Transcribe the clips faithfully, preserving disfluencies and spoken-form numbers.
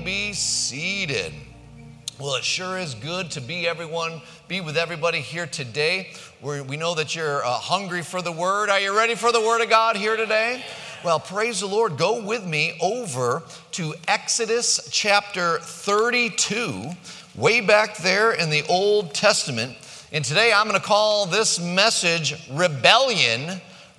be seated. Well, it sure is good to be everyone, be with everybody here today. We're, we know that you're uh, hungry for the Word. Are you ready for the Word of God here today? Well, praise the Lord. Go with me over to Exodus chapter thirty-two, way back there in the Old Testament. And today I'm going to call this message Rebellion,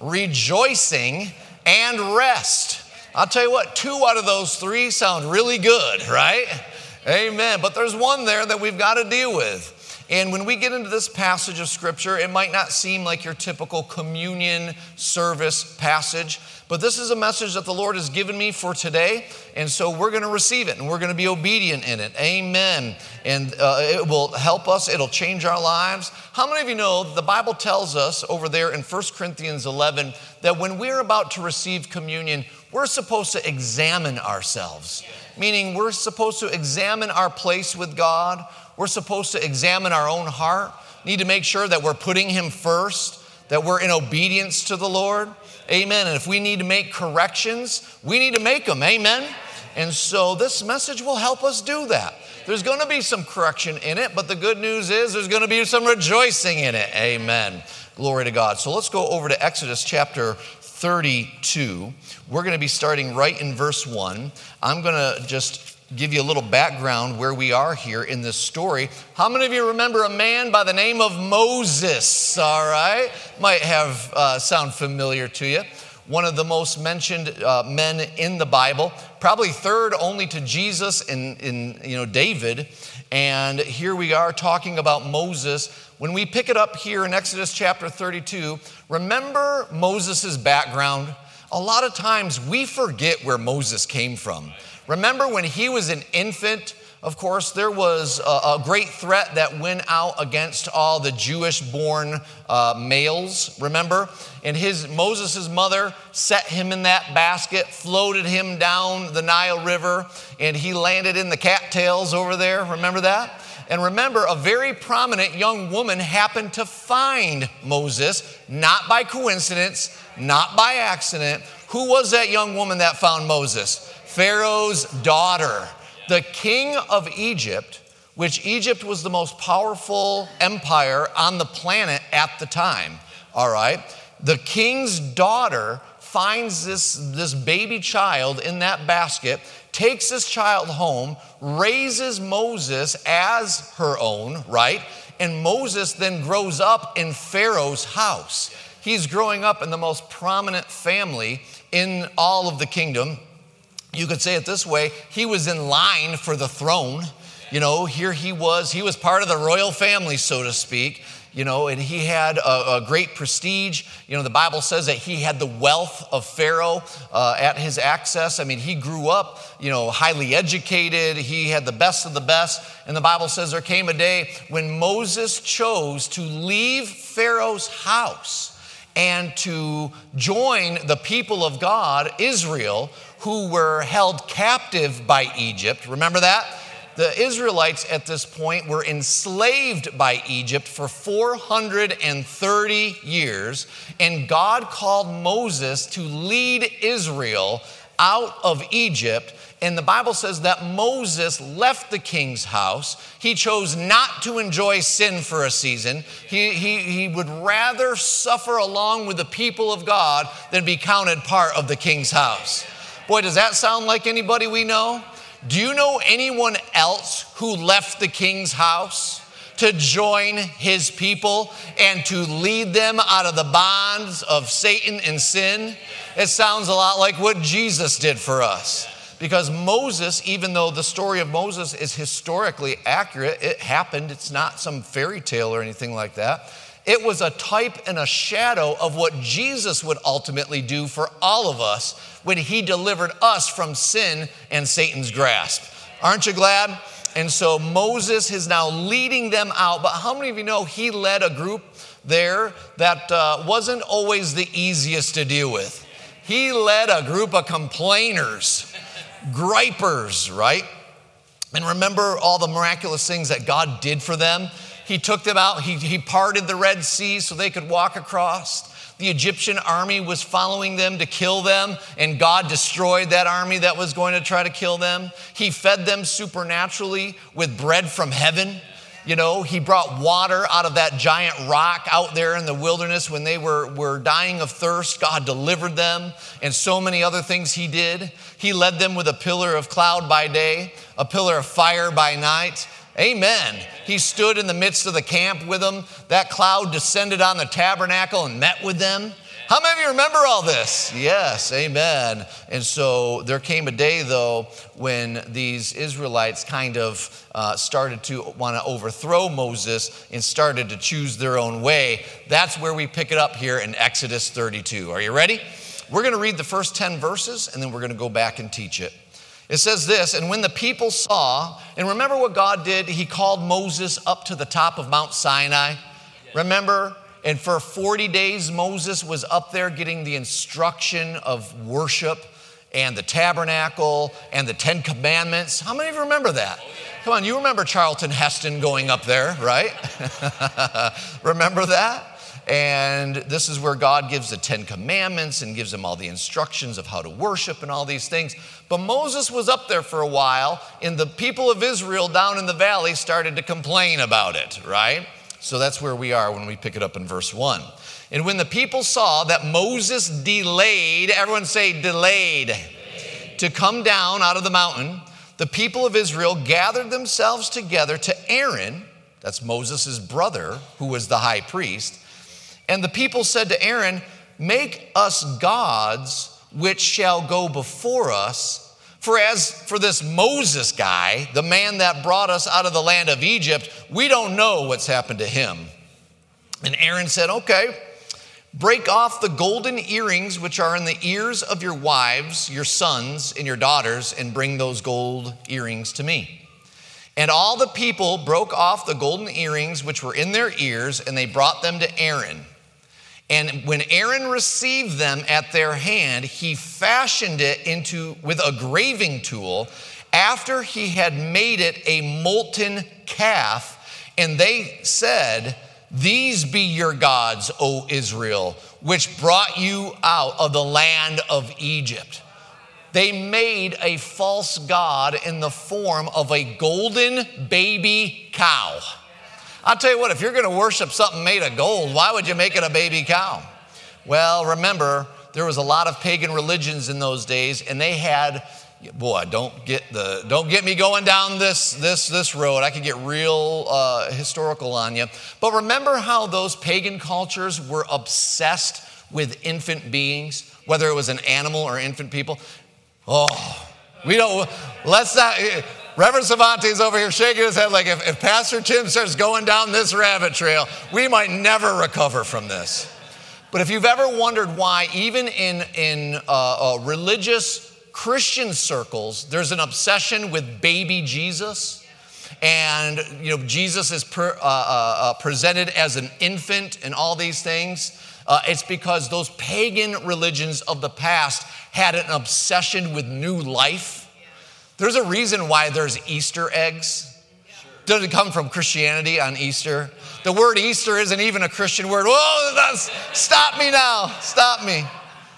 Rejoicing, and Rest. I'll tell you what, two out of those three sound really good, right? Amen. But there's one there that we've got to deal with. And when we get into this passage of Scripture, it might not seem like your typical communion service passage, but this is a message that the Lord has given me for today, and so we're going to receive it, and we're going to be obedient in it. Amen. And uh, it will help us. It'll change our lives. How many of you know the Bible tells us over there in First Corinthians eleven that when we're about to receive communion, we're supposed to examine ourselves, meaning we're supposed to examine our place with God. We're supposed to examine our own heart, need to make sure that we're putting Him first, that we're in obedience to the Lord. Amen. And if we need to make corrections, we need to make them. Amen. And so this message will help us do that. There's going to be some correction in it, but the good news is there's going to be some rejoicing in it. Amen. Glory to God. So let's go over to Exodus chapter thirty-two. We're going to be starting right in verse one. I'm going to just give you a little background where we are here in this story. How many of you remember a man by the name of Moses? All right. Might have uh, sound familiar to you. One of the most mentioned uh, men in the Bible, probably third only to Jesus and, in you know, David. And here we are talking about Moses. When we pick it up here in Exodus chapter thirty-two, remember Moses' background? A lot of times we forget where Moses came from. Remember when he was an infant, of course, there was a, a great threat that went out against all the Jewish-born uh, males, remember? And his Moses' mother set him in that basket, floated him down the Nile River, and he landed in the cattails over there, remember that? And remember, a very prominent young woman happened to find Moses, not by coincidence, not by accident. Who was that young woman that found Moses? Pharaoh's daughter, the king of Egypt, which Egypt was the most powerful empire on the planet at the time, all right? The king's daughter finds this, this baby child in that basket, takes this child home, raises Moses as her own, right? And Moses then grows up in Pharaoh's house. He's growing up in the most prominent family in all of the kingdom. You could say it this way, he was in line for the throne. You know, here he was, he was part of the royal family, so to speak, you know, and he had a, a great prestige. You know, the Bible says that he had the wealth of Pharaoh uh, at his access. I mean, he grew up, you know, highly educated. He had the best of the best. And the Bible says there came a day when Moses chose to leave Pharaoh's house and to join the people of God, Israel, who were held captive by Egypt. Remember that? The Israelites at this point were enslaved by Egypt for four hundred thirty years, and God called Moses to lead Israel out of Egypt. And the Bible says that Moses left the king's house. He chose not to enjoy sin for a season. He, he, he would rather suffer along with the people of God than be counted part of the king's house. Boy, does that sound like anybody we know? Do you know anyone else who left the king's house to join his people and to lead them out of the bonds of Satan and sin? It sounds a lot like what Jesus did for us. Because Moses, even though the story of Moses is historically accurate, it happened, it's not some fairy tale or anything like that. It was a type and a shadow of what Jesus would ultimately do for all of us when he delivered us from sin and Satan's grasp. Aren't you glad? And so Moses is now leading them out. But how many of you know he led a group there that uh, wasn't always the easiest to deal with? He led a group of complainers, gripers, right? And remember all the miraculous things that God did for them? He took them out. He, he parted the Red Sea so they could walk across. The Egyptian army was following them to kill them, and God destroyed that army that was going to try to kill them. He fed them supernaturally with bread from heaven. You know, he brought water out of that giant rock out there in the wilderness when they were, were dying of thirst. God delivered them, and so many other things he did. He led them with a pillar of cloud by day, a pillar of fire by night. Amen. He stood in the midst of the camp with them. That cloud descended on the tabernacle and met with them. How many of you remember all this? Yes, amen. And so there came a day, though, when these Israelites kind of uh, started to want to overthrow Moses and started to choose their own way. That's where we pick it up here in Exodus thirty-two. Are you ready? We're going to read the first ten verses, and then we're going to go back and teach it. It says this, and when the people saw, and remember what God did? He called Moses up to the top of Mount Sinai. Remember? And for forty days, Moses was up there getting the instruction of worship and the tabernacle and the Ten Commandments. How many of you remember that? Come on, you remember Charlton Heston going up there, right? Remember that? And this is where God gives the Ten Commandments and gives them all the instructions of how to worship and all these things. But Moses was up there for a while, and the people of Israel down in the valley started to complain about it, right? So that's where we are when we pick it up in verse one. And when the people saw that Moses delayed, everyone say delayed, delayed, to come down out of the mountain, the people of Israel gathered themselves together to Aaron, that's Moses' brother, who was the high priest. And the people said to Aaron, make us gods which shall go before us. For as for this Moses guy, the man that brought us out of the land of Egypt, we don't know what's happened to him. And Aaron said, okay, break off the golden earrings which are in the ears of your wives, your sons, and your daughters, and bring those gold earrings to me. And all the people broke off the golden earrings which were in their ears, and they brought them to Aaron. And when Aaron received them at their hand, he fashioned it into with a graving tool after he had made it a molten calf. And they said, these be your gods, O Israel, which brought you out of the land of Egypt. They made a false god in the form of a golden baby cow. I'll tell you what, if you're going to worship something made of gold, why would you make it a baby cow? Well, remember, there was a lot of pagan religions in those days, and they had, boy, don't get the, don't get me going down this, this, this road. I could get real uh, historical on you. But remember how those pagan cultures were obsessed with infant beings, whether it was an animal or infant people? Oh, we don't, let's not... Reverend Savante's over here shaking his head like if, if Pastor Tim starts going down this rabbit trail, we might never recover from this. But if you've ever wondered why, even in, in uh, uh, religious Christian circles, there's an obsession with baby Jesus. And, you know, Jesus is per, uh, uh, presented as an infant and all these things. Uh, it's because those pagan religions of the past had an obsession with new life. There's a reason why there's Easter eggs. Does it come from Christianity on Easter? The word Easter isn't even a Christian word. Whoa, that's, stop me now. Stop me.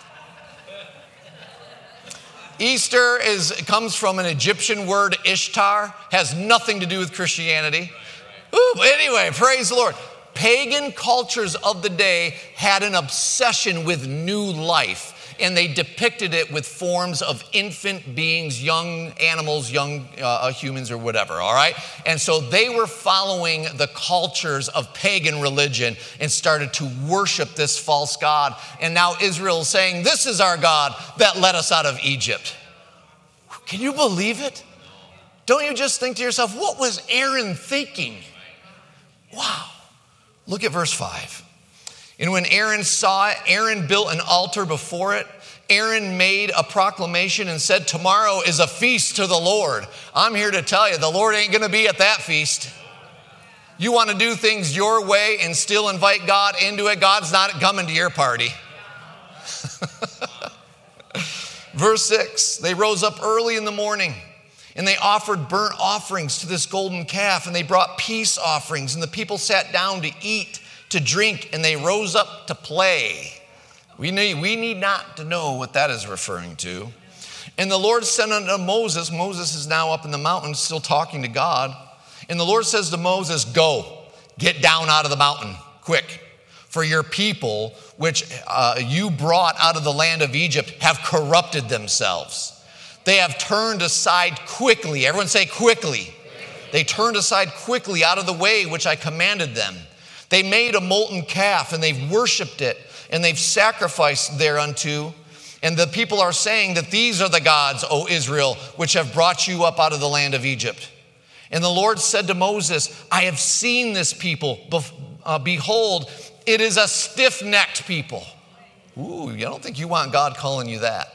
Easter is comes from an Egyptian word, Ishtar. Has nothing to do with Christianity. Ooh, anyway, praise the Lord. Pagan cultures of the day had an obsession with new life. And they depicted it with forms of infant beings, young animals, young uh, humans or whatever, all right? And so they were following the cultures of pagan religion and started to worship this false god. And now Israel is saying, this is our God that led us out of Egypt. Can you believe it? Don't you just think to yourself, what was Aaron thinking? Wow. Look at verse five. And when Aaron saw it, Aaron built an altar before it. Aaron made a proclamation and said, tomorrow is a feast to the Lord. I'm here to tell you, the Lord ain't going to be at that feast. You want to do things your way and still invite God into it, God's not coming to your party. Verse six, they rose up early in the morning and they offered burnt offerings to this golden calf, and they brought peace offerings, and the people sat down to eat, to drink, and they rose up to play. We need, we need not to know what that is referring to. And the Lord said unto Moses, Moses is now up in the mountain still talking to God. And the Lord says to Moses, go, get down out of the mountain, quick. For your people, which uh, you brought out of the land of Egypt, have corrupted themselves. They have turned aside quickly. Everyone say quickly. They turned aside quickly out of the way which I commanded them. They made a molten calf and they've worshiped it and they've sacrificed thereunto. And the people are saying that these are the gods, O Israel, which have brought you up out of the land of Egypt. And the Lord said to Moses, I have seen this people. Uh, behold, it is a stiff-necked people. Ooh, I don't think you want God calling you that.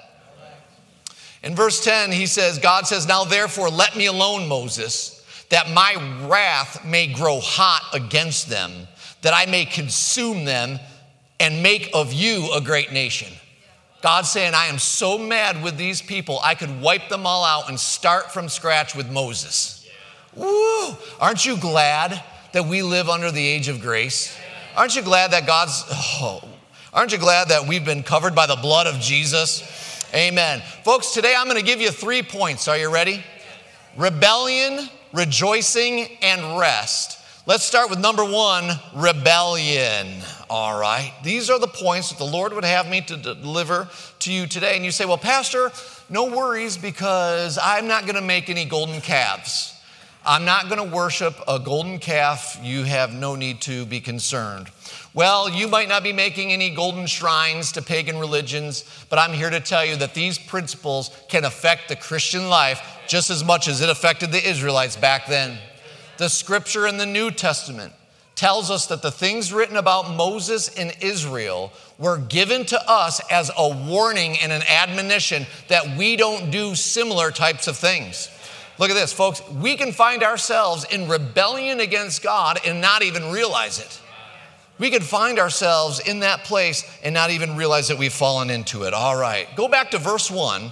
In verse ten, he says, God says, now therefore let me alone, Moses, that my wrath may grow hot against them, that I may consume them and make of you a great nation. God's saying, I am so mad with these people, I could wipe them all out and start from scratch with Moses. Woo! Aren't you glad that we live under the age of grace? Aren't you glad that God's, oh, aren't you glad that we've been covered by the blood of Jesus? Amen. Folks, today I'm going to give you three points. Are you ready? Rebellion, rejoicing, and rest. Let's start with number one, rebellion. All right. These are the points that the Lord would have me to deliver to you today. And you say, well, Pastor, no worries because I'm not going to make any golden calves. I'm not going to worship a golden calf. You have no need to be concerned. Well, you might not be making any golden shrines to pagan religions, but I'm here to tell you that these principles can affect the Christian life just as much as it affected the Israelites back then. The scripture in the New Testament tells us that the things written about Moses and Israel were given to us as a warning and an admonition that we don't do similar types of things. Look at this, folks. We can find ourselves in rebellion against God and not even realize it. We could find ourselves in that place and not even realize that we've fallen into it. All right, go back to verse one.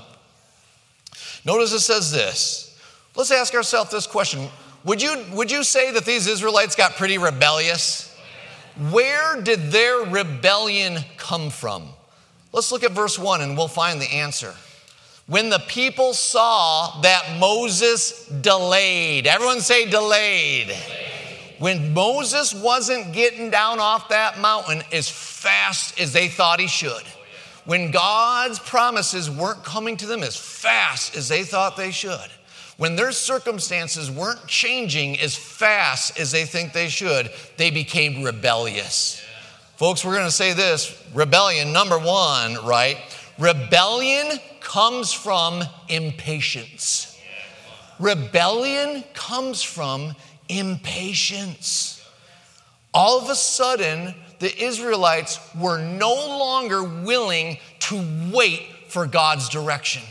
Notice it says this. Let's ask ourselves this question. Would you, would you say that these Israelites got pretty rebellious? Where did their rebellion come from? Let's look at verse one and we'll find the answer. When the people saw that Moses delayed, everyone say delayed. delayed. When Moses wasn't getting down off that mountain as fast as they thought he should, when God's promises weren't coming to them as fast as they thought they should, when their circumstances weren't changing as fast as they think they should, they became rebellious. Yeah. Folks, we're going to say this, rebellion, number one, right? Rebellion comes from impatience. Rebellion comes from impatience. All of a sudden, the Israelites were no longer willing to wait for God's direction.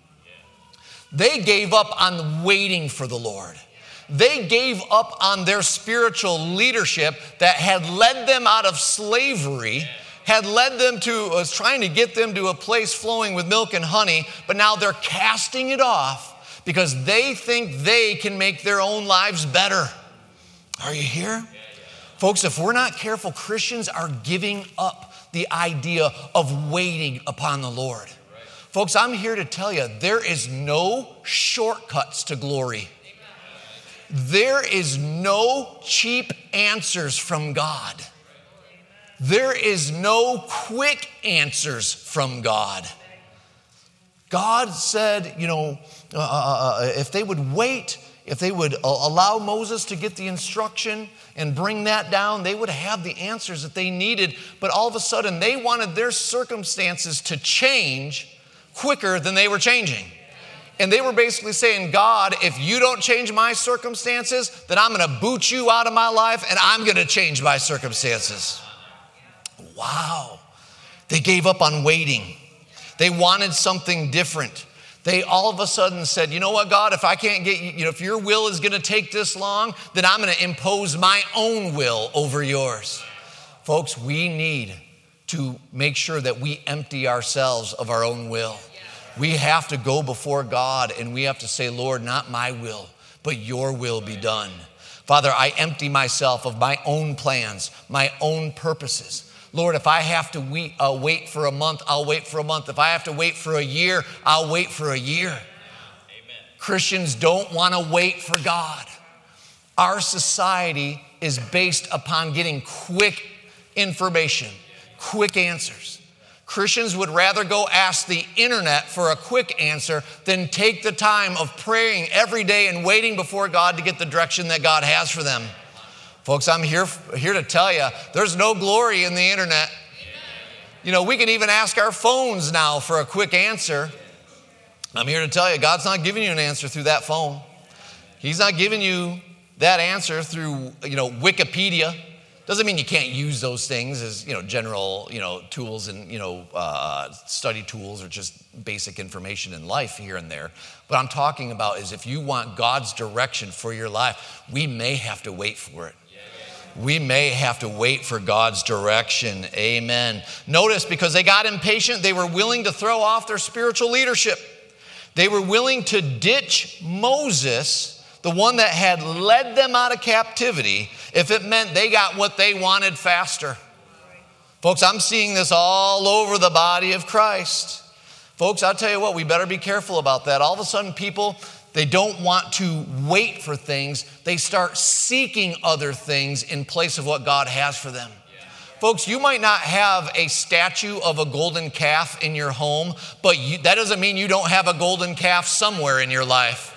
They gave up on waiting for the Lord. They gave up on their spiritual leadership that had led them out of slavery, had led them to, was trying to get them to a place flowing with milk and honey, but now they're casting it off because they think they can make their own lives better. Are you here? Folks, if we're not careful, Christians are giving up the idea of waiting upon the Lord. Folks, I'm here to tell you, there is no shortcuts to glory. There is no cheap answers from God. There is no quick answers from God. God said, you know, uh, uh, if they would wait, if they would allow Moses to get the instruction and bring that down, they would have the answers that they needed. But all of a sudden, they wanted their circumstances to change quicker than they were changing. And they were basically saying, God, if you don't change my circumstances, then I'm going to boot you out of my life and I'm going to change my circumstances. Wow. They gave up on waiting. They wanted something different. They all of a sudden said, you know what, God, if I can't get you, you know, if your will is going to take this long, then I'm going to impose my own will over yours. Folks, we need to make sure that we empty ourselves of our own will. We have to go before God and we have to say, Lord, not my will, but your will be done. Father, I empty myself of my own plans, my own purposes. Lord, if I have to wait, uh, wait for a month, I'll wait for a month. If I have to wait for a year, I'll wait for a year. Amen. Christians don't want to wait for God. Our society is based upon getting quick information, quick answers. Christians would rather go ask the internet for a quick answer than take the time of praying every day and waiting before God to get the direction that God has for them. Folks, I'm here, here to tell you, there's no glory in the internet. You know, we can even ask our phones now for a quick answer. I'm here to tell you, God's not giving you an answer through that phone. He's not giving you that answer through, you know, Wikipedia. Doesn't mean you can't use those things as, you know, general, you know, tools and, you know, uh, study tools or just basic information in life here and there. What I'm talking about is if you want God's direction for your life, we may have to wait for it. We may have to wait for God's direction. Amen. Notice, because they got impatient, they were willing to throw off their spiritual leadership. They were willing to ditch Moses, the one that had led them out of captivity, if it meant they got what they wanted faster. Folks, I'm seeing this all over the body of Christ. Folks, I'll tell you what, we better be careful about that. All of a sudden, people, they don't want to wait for things. They start seeking other things in place of what God has for them. Yeah. Folks, you might not have a statue of a golden calf in your home, but you, that doesn't mean you don't have a golden calf somewhere in your life.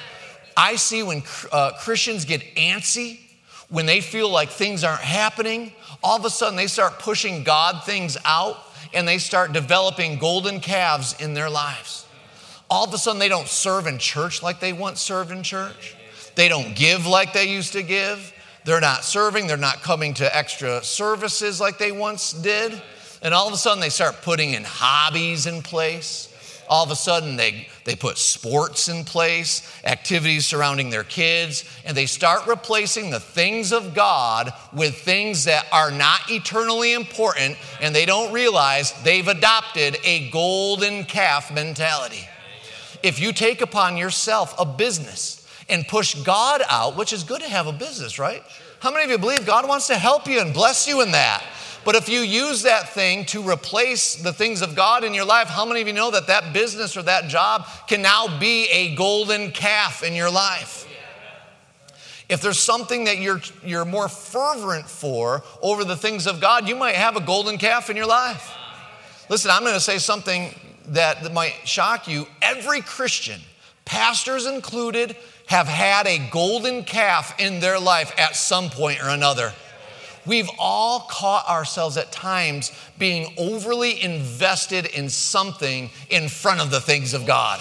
I see when uh, Christians get antsy, when they feel like things aren't happening, all of a sudden they start pushing God things out and they start developing golden calves in their lives. All of a sudden, they don't serve in church like they once served in church. They don't give like they used to give. They're not serving. They're not coming to extra services like they once did. And all of a sudden, they start putting in hobbies in place. All of a sudden, they, they put sports in place, activities surrounding their kids, and they start replacing the things of God with things that are not eternally important, and they don't realize they've adopted a golden calf mentality. If you take upon yourself a business and push God out, which is good to have a business, right? Sure. How many of you believe God wants to help you and bless you in that? But if you use that thing to replace the things of God in your life, how many of you know that that business or that job can now be a golden calf in your life? If there's something that you're, you're more fervent for over the things of God, you might have a golden calf in your life. Listen, I'm going to say something that might shock you. Every Christian, pastors included, have had a golden calf in their life at some point or another. We've all caught ourselves at times being overly invested in something in front of the things of God.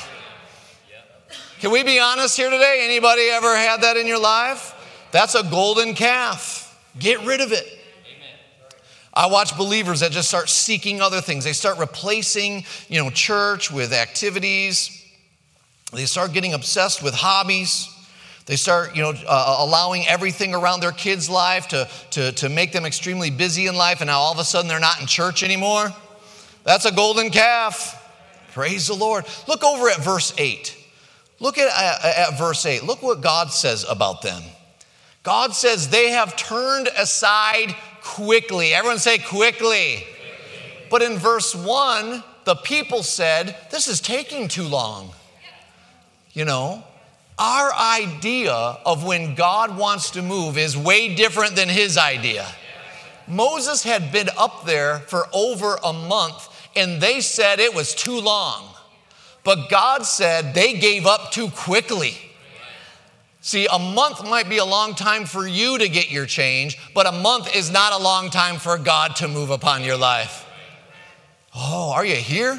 Can we be honest here today? Anybody ever had that in your life? That's a golden calf. Get rid of it. I watch believers that just start seeking other things. They start replacing, you know, church with activities. They start getting obsessed with hobbies. They start, you know, uh, allowing everything around their kids' life to, to, to make them extremely busy in life, and now all of a sudden they're not in church anymore. That's a golden calf. Praise the Lord. Look over at verse eight. Look at, at, at verse eight. Look what God says about them. God says they have turned aside quickly. Everyone say quickly. quickly. But in verse one, the people said, this is taking too long. You know, our idea of when God wants to move is way different than his idea. Moses had been up there for over a month and they said it was too long. But God said they gave up too quickly. See, a month might be a long time for you to get your change, but a month is not a long time for God to move upon your life. Oh, are you here?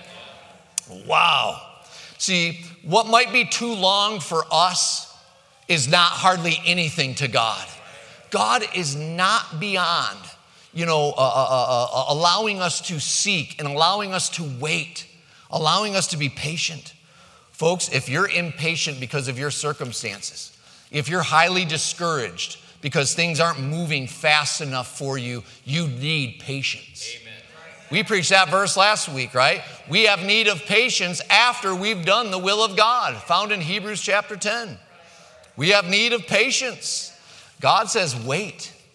Wow. See, what might be too long for us is not hardly anything to God. God is not beyond, you know, uh, uh, uh, allowing us to seek and allowing us to wait, allowing us to be patient. Folks, if you're impatient because of your circumstances, if you're highly discouraged because things aren't moving fast enough for you, you need patience. Amen. We preached that verse last week, right? We have need of patience after we've done the will of God, found in Hebrews chapter ten. We have need of patience. God says, wait.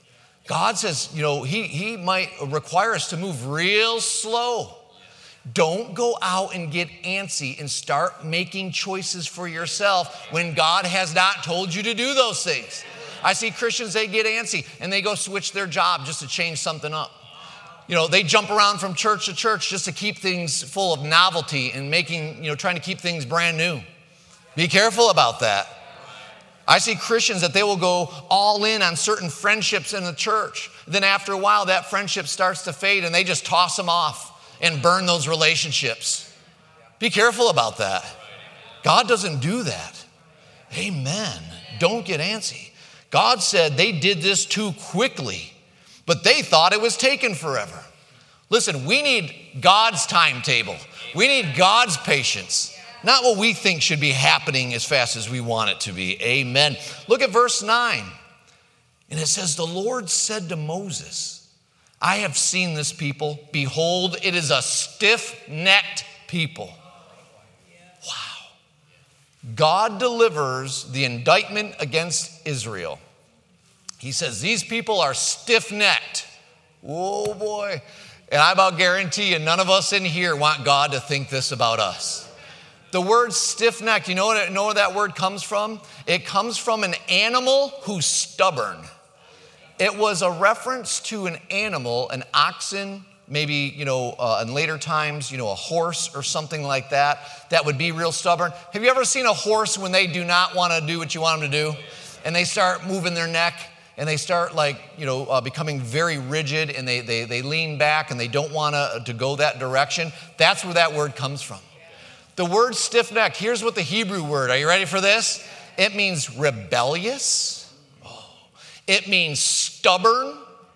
God says, you know, he, he might require us to move real slow. Don't go out and get antsy and start making choices for yourself when God has not told you to do those things. I see Christians, they get antsy and they go switch their job just to change something up. You know, they jump around from church to church just to keep things full of novelty and making, you know, trying to keep things brand new. Be careful about that. I see Christians that they will go all in on certain friendships in the church. Then after a while, that friendship starts to fade and they just toss them off and burn those relationships. Be careful about that. God doesn't do that. Amen. Don't get antsy. God said they did this too quickly, but they thought it was taken forever. Listen, we need God's timetable. We need God's patience. Not what we think should be happening as fast as we want it to be. Amen. Look at verse nine. And it says, the Lord said to Moses, I have seen this people. Behold, it is a stiff-necked people. Wow. God delivers the indictment against Israel. He says, these people are stiff-necked. Oh, boy. And I about guarantee you, none of us in here want God to think this about us. The word stiff-necked, you know, what, know where that word comes from? It comes from an animal who's stubborn. It was a reference to an animal, an oxen, maybe, you know, uh, in later times, you know, a horse or something like that, that would be real stubborn. Have you ever seen a horse when they do not want to do what you want them to do? And they start moving their neck and they start like, you know, uh, becoming very rigid and they, they, they lean back and they don't want to, to go that direction. That's where that word comes from. The word stiff-necked, here's what the Hebrew word, are you ready for this? It means rebellious. Oh. It means stubborn.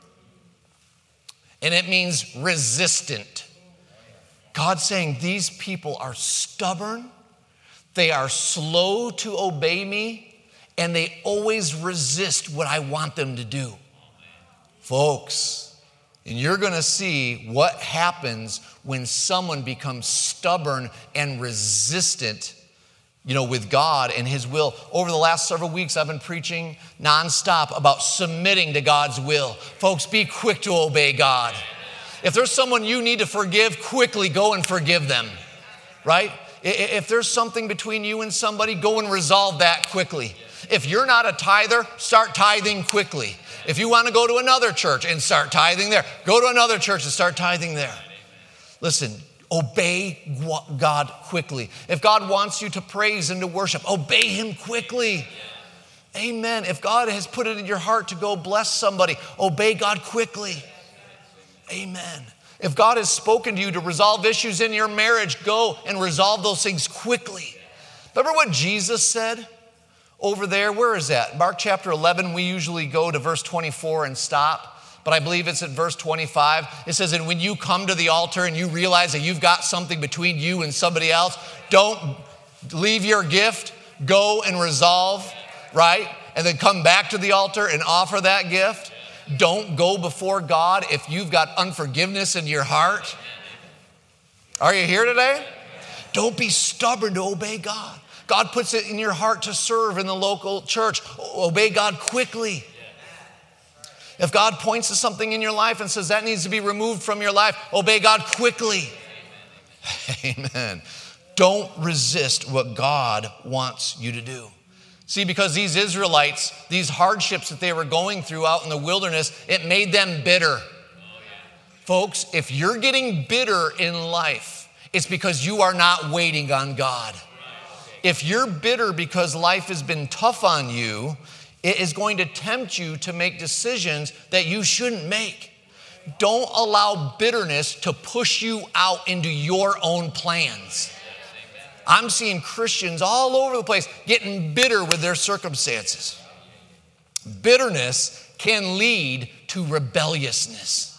And it means resistant. God's saying these people are stubborn. They are slow to obey me. And they always resist what I want them to do. Folks, and you're going to see what happens when someone becomes stubborn and resistant, you know, with God and his will. Over the last several weeks, I've been preaching nonstop about submitting to God's will. Folks, be quick to obey God. If there's someone you need to forgive, quickly go and forgive them, right? If there's something between you and somebody, go and resolve that quickly. If you're not a tither, start tithing quickly. If you want to go to another church and start tithing there, go to another church and start tithing there. Listen, obey God quickly. If God wants you to praise and to worship, obey him quickly. Amen. If God has put it in your heart to go bless somebody, obey God quickly. Amen. If God has spoken to you to resolve issues in your marriage, go and resolve those things quickly. Remember what Jesus said? Over there, where is that? Mark chapter eleven, we usually go to verse twenty-four and stop, but I believe it's at verse twenty-five. It says, and when you come to the altar and you realize that you've got something between you and somebody else, don't leave your gift, go and resolve, right? And then come back to the altar and offer that gift. Don't go before God if you've got unforgiveness in your heart. Are you here today? Don't be stubborn to obey God. God puts it in your heart to serve in the local church. Obey God quickly. If God points to something in your life and says that needs to be removed from your life, obey God quickly. Amen. Don't resist what God wants you to do. See, because these Israelites, these hardships that they were going through out in the wilderness, it made them bitter. Folks, if you're getting bitter in life, it's because you are not waiting on God. If you're bitter because life has been tough on you, it is going to tempt you to make decisions that you shouldn't make. Don't allow bitterness to push you out into your own plans. I'm seeing Christians all over the place getting bitter with their circumstances. Bitterness can lead to rebelliousness.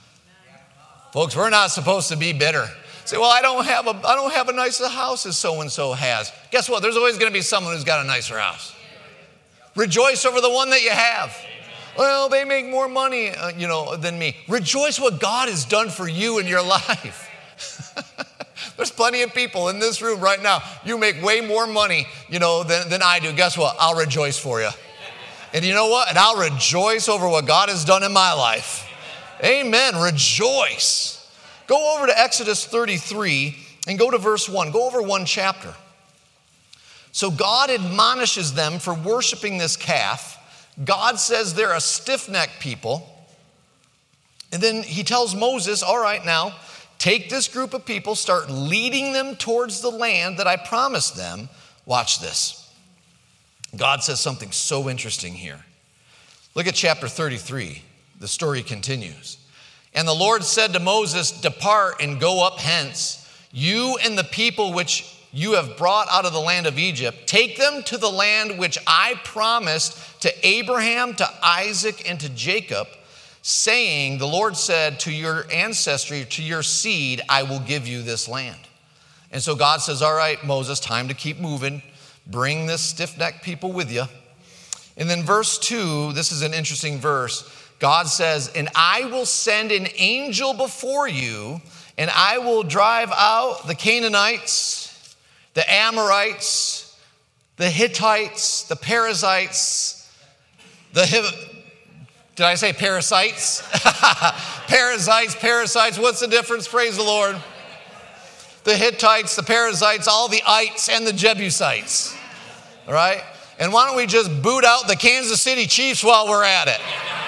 Folks, we're not supposed to be bitter. Say, well, I don't have a I don't have a nicer house as so-and-so has. Guess what? There's always going to be someone who's got a nicer house. Rejoice over the one that you have. Well, they make more money, uh, you know, than me. Rejoice what God has done for you in your life. There's plenty of people in this room right now. You make way more money, you know, than, than I do. Guess what? I'll rejoice for you. And you know what? And I'll rejoice over what God has done in my life. Amen. Rejoice. Go over to Exodus thirty-three and go to verse one. Go over one chapter. So God admonishes them for worshiping this calf. God says they're a stiff-necked people. And then he tells Moses, all right, now, take this group of people, start leading them towards the land that I promised them. Watch this. God says something so interesting here. Look at chapter thirty-three. The story continues. And the Lord said to Moses, depart and go up hence, you and the people which you have brought out of the land of Egypt. Take them to the land which I promised to Abraham, to Isaac, and to Jacob, saying, the Lord said to your ancestry, to your seed, I will give you this land. And so God says, all right, Moses, time to keep moving. Bring this stiff-necked people with you. And then verse two, this is an interesting verse. God says, and I will send an angel before you, and I will drive out the Canaanites, the Amorites, the Hittites, the Perizzites, the Hiv- Did I say parasites? Parasites, parasites, what's the difference? Praise the Lord. The Hittites, the Perizzites, all the ites, and the Jebusites. All right? And why don't we just boot out the Kansas City Chiefs while we're at it?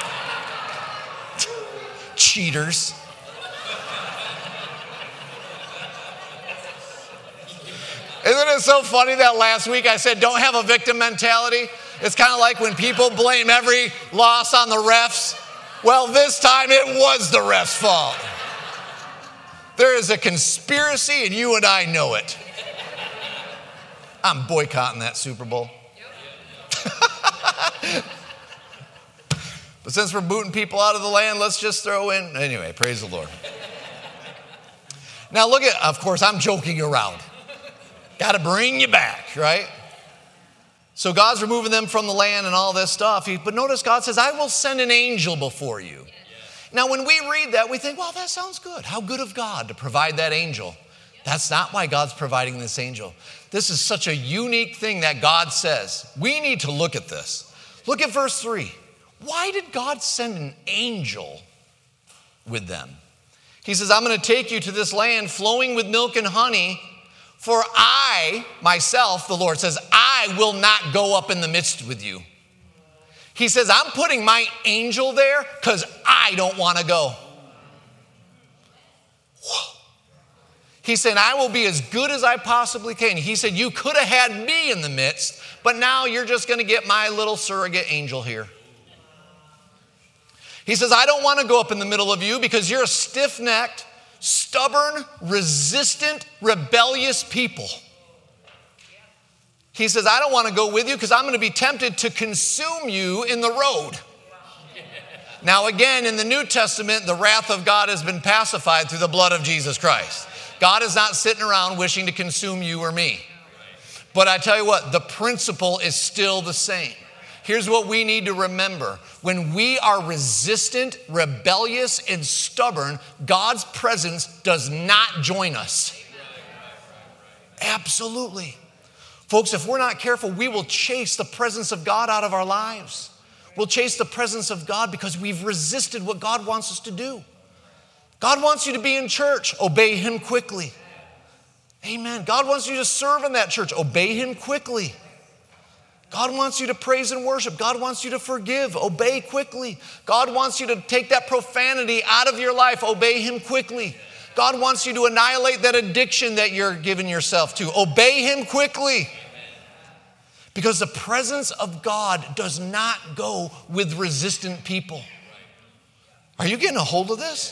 Cheaters. Isn't it so funny that last week I said don't have a victim mentality? It's kind of like when people blame every loss on the refs. Well, this time it was the refs' fault. There is a conspiracy and you and I know it. I'm boycotting that Super Bowl. But since we're booting people out of the land, let's just throw in, anyway, praise the Lord. Now look at, of course, I'm joking around. Got to bring you back, right? So God's removing them from the land and all this stuff. He, but notice God says, I will send an angel before you. Now, when we read that, we think, well, that sounds good. How good of God to provide that angel. That's not why God's providing this angel. This is such a unique thing that God says. We need to look at this. Look at verse three. Why did God send an angel with them? He says, I'm going to take you to this land flowing with milk and honey, for I, myself, the Lord says, I will not go up in the midst with you. He says, I'm putting my angel there because I don't want to go. Whoa. He said, I will be as good as I possibly can. He said, you could have had me in the midst, but now you're just going to get my little surrogate angel here. He says, I don't want to go up in the middle of you because you're a stiff-necked, stubborn, resistant, rebellious people. He says, I don't want to go with you because I'm going to be tempted to consume you in the road. Now again, in the New Testament, the wrath of God has been pacified through the blood of Jesus Christ. God is not sitting around wishing to consume you or me. But I tell you what, the principle is still the same. Here's what we need to remember. When we are resistant, rebellious, and stubborn, God's presence does not join us. Absolutely. Folks, if we're not careful, we will chase the presence of God out of our lives. We'll chase the presence of God because we've resisted what God wants us to do. God wants you to be in church. Obey Him quickly. Amen. God wants you to serve in that church. Obey Him quickly. God wants you to praise and worship. God wants you to forgive. Obey quickly. God wants you to take that profanity out of your life. Obey Him quickly. God wants you to annihilate that addiction that you're giving yourself to. Obey Him quickly. Because the presence of God does not go with resistant people. Are you getting a hold of this?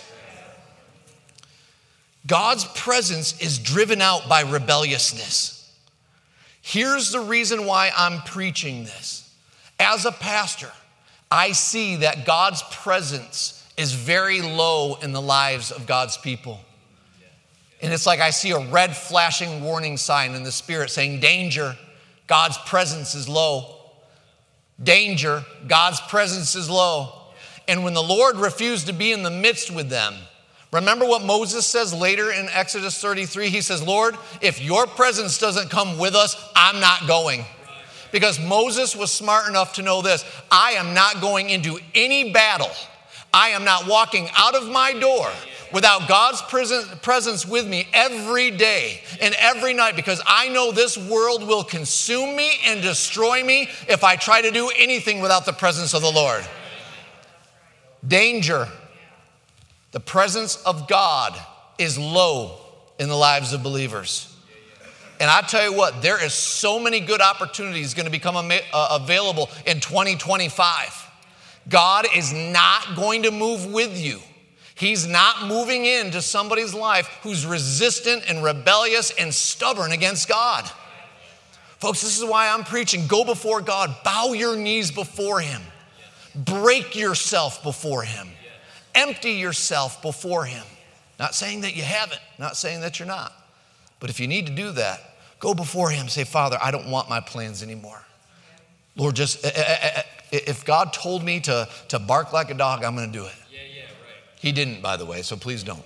God's presence is driven out by rebelliousness. Here's the reason why I'm preaching this. As a pastor, I see that God's presence is very low in the lives of God's people. And it's like I see a red flashing warning sign in the spirit saying, danger, God's presence is low. Danger, God's presence is low. And when the Lord refused to be in the midst with them, remember what Moses says later in Exodus thirty-three? He says, Lord, if your presence doesn't come with us, I'm not going. Because Moses was smart enough to know this. I am not going into any battle. I am not walking out of my door without God's presence with me every day and every night, because I know this world will consume me and destroy me if I try to do anything without the presence of the Lord. Danger. The presence of God is low in the lives of believers. And I tell you what, there is so many good opportunities going to become uh, available in twenty twenty-five. God is not going to move with you. He's not moving into somebody's life who's resistant and rebellious and stubborn against God. Folks, this is why I'm preaching. Go before God. Bow your knees before Him. Break yourself before Him. Empty yourself before Him. Not saying that you haven't. Not saying that you're not. But if you need to do that, go before Him. Say, Father, I don't want my plans anymore. Lord, just if God told me to, to bark like a dog, I'm going to do it. Yeah, yeah, right. He didn't, by the way, so please don't.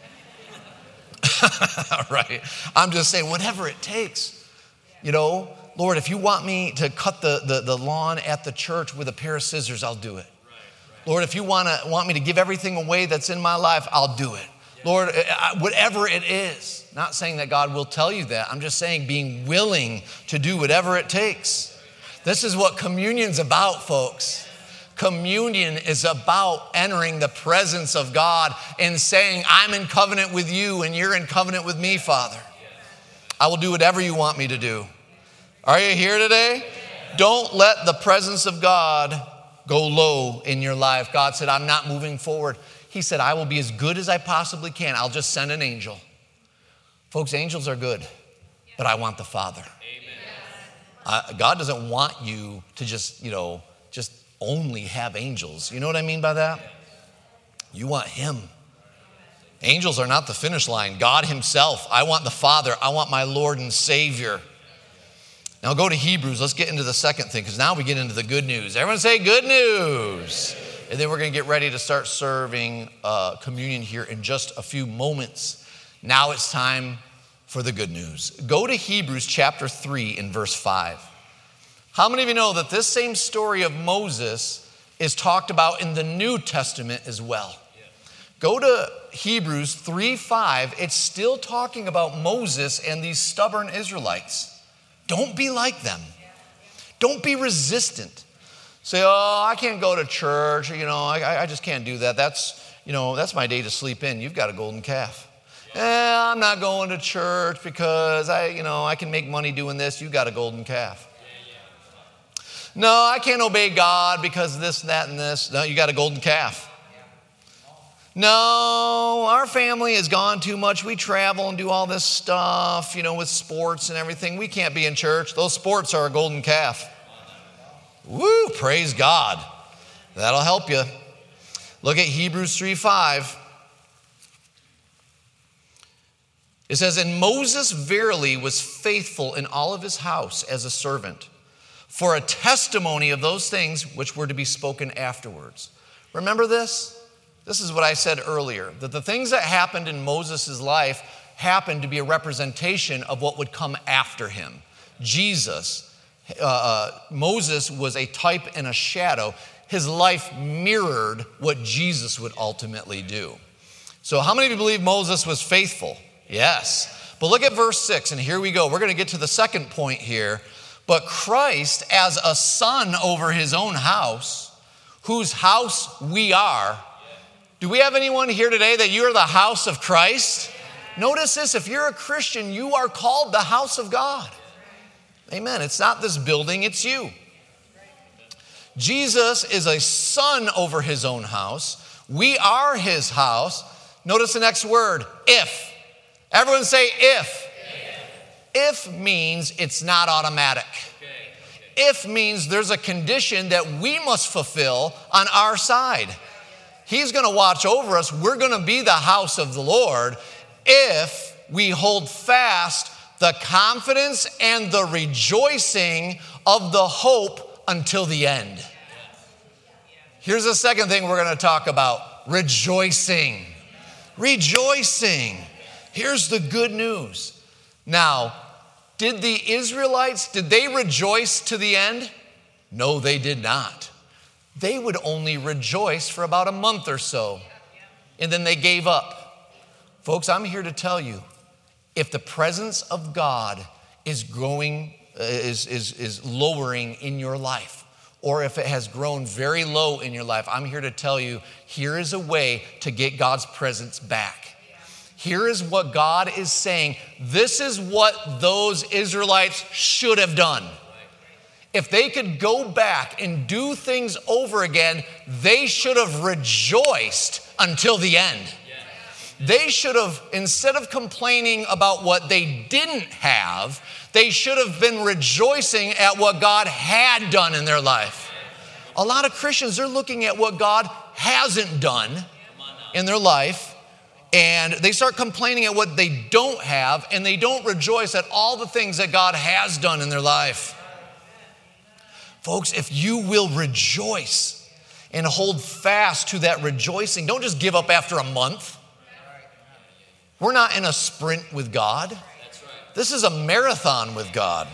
Right. I'm just saying, whatever it takes. You know, Lord, if you want me to cut the, the, the lawn at the church with a pair of scissors, I'll do it. Right, right. Lord, if you want to want me to give everything away that's in my life, I'll do it. Lord, whatever it is. Not saying that God will tell you that. I'm just saying being willing to do whatever it takes. This is what communion's about, folks. Communion is about entering the presence of God and saying, I'm in covenant with you and you're in covenant with me, Father. I will do whatever you want me to do. Are you here today? Don't let the presence of God go low in your life. God said, I'm not moving forward. He said, I will be as good as I possibly can. I'll just send an angel. Folks, angels are good, but I want the Father. Uh, God doesn't want you to just, you know, just only have angels. You know what I mean by that? You want Him. Angels are not the finish line. God Himself. I want the Father. I want my Lord and Savior. Now go to Hebrews. Let's get into the second thing, because now we get into the good news. Everyone say good news. And then we're going to get ready to start serving uh, communion here in just a few moments. Now it's time for the good news. Go to Hebrews chapter three and verse five. How many of you know that this same story of Moses is talked about in the New Testament as well? Yeah. Go to Hebrews three five. It's still talking about Moses and these stubborn Israelites. Don't be like them. Don't be resistant. Say, oh, I can't go to church. You know, I, I just can't do that. That's, you know, that's my day to sleep in. You've got a golden calf. Eh, I'm not going to church because I, you know, I can make money doing this. You got a golden calf. No, I can't obey God because this, that, and this. No, you got a golden calf. No, our family has gone too much. We travel and do all this stuff, you know, with sports and everything. We can't be in church. Those sports are a golden calf. Woo, praise God. That'll help you. Look at Hebrews three five. It says, and Moses verily was faithful in all of his house as a servant, for a testimony of those things which were to be spoken afterwards. Remember this? This is what I said earlier, that the things that happened in Moses' life happened to be a representation of what would come after him. Jesus, uh, Moses was a type and a shadow. His life mirrored what Jesus would ultimately do. So how many of you believe Moses was faithful? Yes. But look at verse six, and here we go. We're going to get to the second point here. But Christ, as a son over his own house, whose house we are. Do we have anyone here today that you are the house of Christ? Notice this, if you're a Christian, you are called the house of God. Amen. It's not this building, it's you. Jesus is a son over his own house. We are his house. Notice the next word, if. Everyone say if. If means it's not automatic. If means there's a condition that we must fulfill on our side. He's going to watch over us. We're going to be the house of the Lord if we hold fast the confidence and the rejoicing of the hope until the end. Here's the second thing we're going to talk about, rejoicing. Rejoicing. Here's the good news. Now, Did the Israelites, did they rejoice to the end? No, they did not. They would only rejoice for about a month or so, and then they gave up. Folks, I'm here to tell you, if the presence of God is growing, is, is, is lowering in your life, or if it has grown very low in your life, I'm here to tell you, here is a way to get God's presence back. Here is what God is saying. This is what those Israelites should have done. If they could go back and do things over again, they should have rejoiced until the end. They should have, instead of complaining about what they didn't have, they should have been rejoicing at what God had done in their life. A lot of Christians, they're looking at what God hasn't done in their life, and they start complaining at what they don't have, and they don't rejoice at all the things that God has done in their life. Folks, if you will rejoice and hold fast to that rejoicing, don't just give up after a month. We're not in a sprint with God. This is a marathon with God.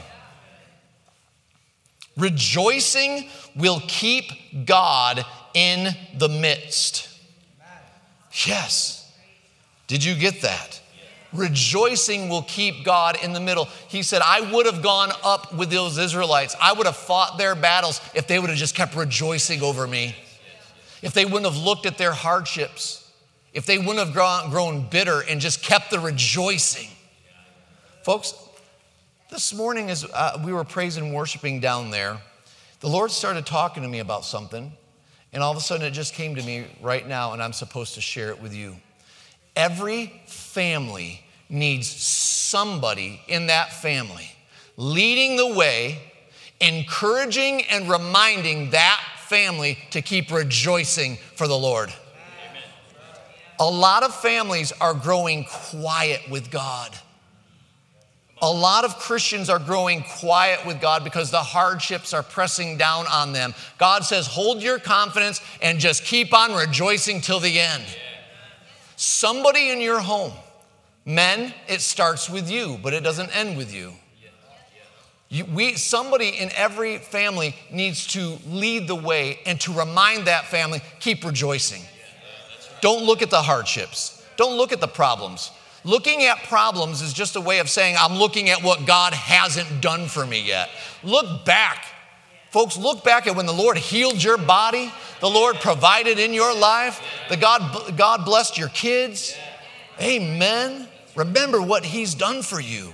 Rejoicing will keep God in the midst. Yes. Did you get that? Rejoicing will keep God in the middle. He said, I would have gone up with those Israelites. I would have fought their battles if they would have just kept rejoicing over me. If they wouldn't have looked at their hardships. If they wouldn't have grown, grown bitter and just kept the rejoicing. Folks, this morning as uh, we were praising and worshiping down there, the Lord started talking to me about something, and all of a sudden it just came to me right now, and I'm supposed to share it with you. Every family needs somebody in that family leading the way, encouraging and reminding that family to keep rejoicing for the Lord. A lot of families are growing quiet with God. A lot of Christians are growing quiet with God because the hardships are pressing down on them. God says, hold your confidence and just keep on rejoicing till the end. Somebody in your home, men, it starts with you, but it doesn't end with you. You, we, somebody in every family needs to lead the way and to remind that family, keep rejoicing. Don't look at the hardships. Don't look at the problems. Looking at problems is just a way of saying, I'm looking at what God hasn't done for me yet. Look back. Folks, look back at when the Lord healed your body, the Lord provided in your life, the God, God blessed your kids. Amen. Remember what He's done for you.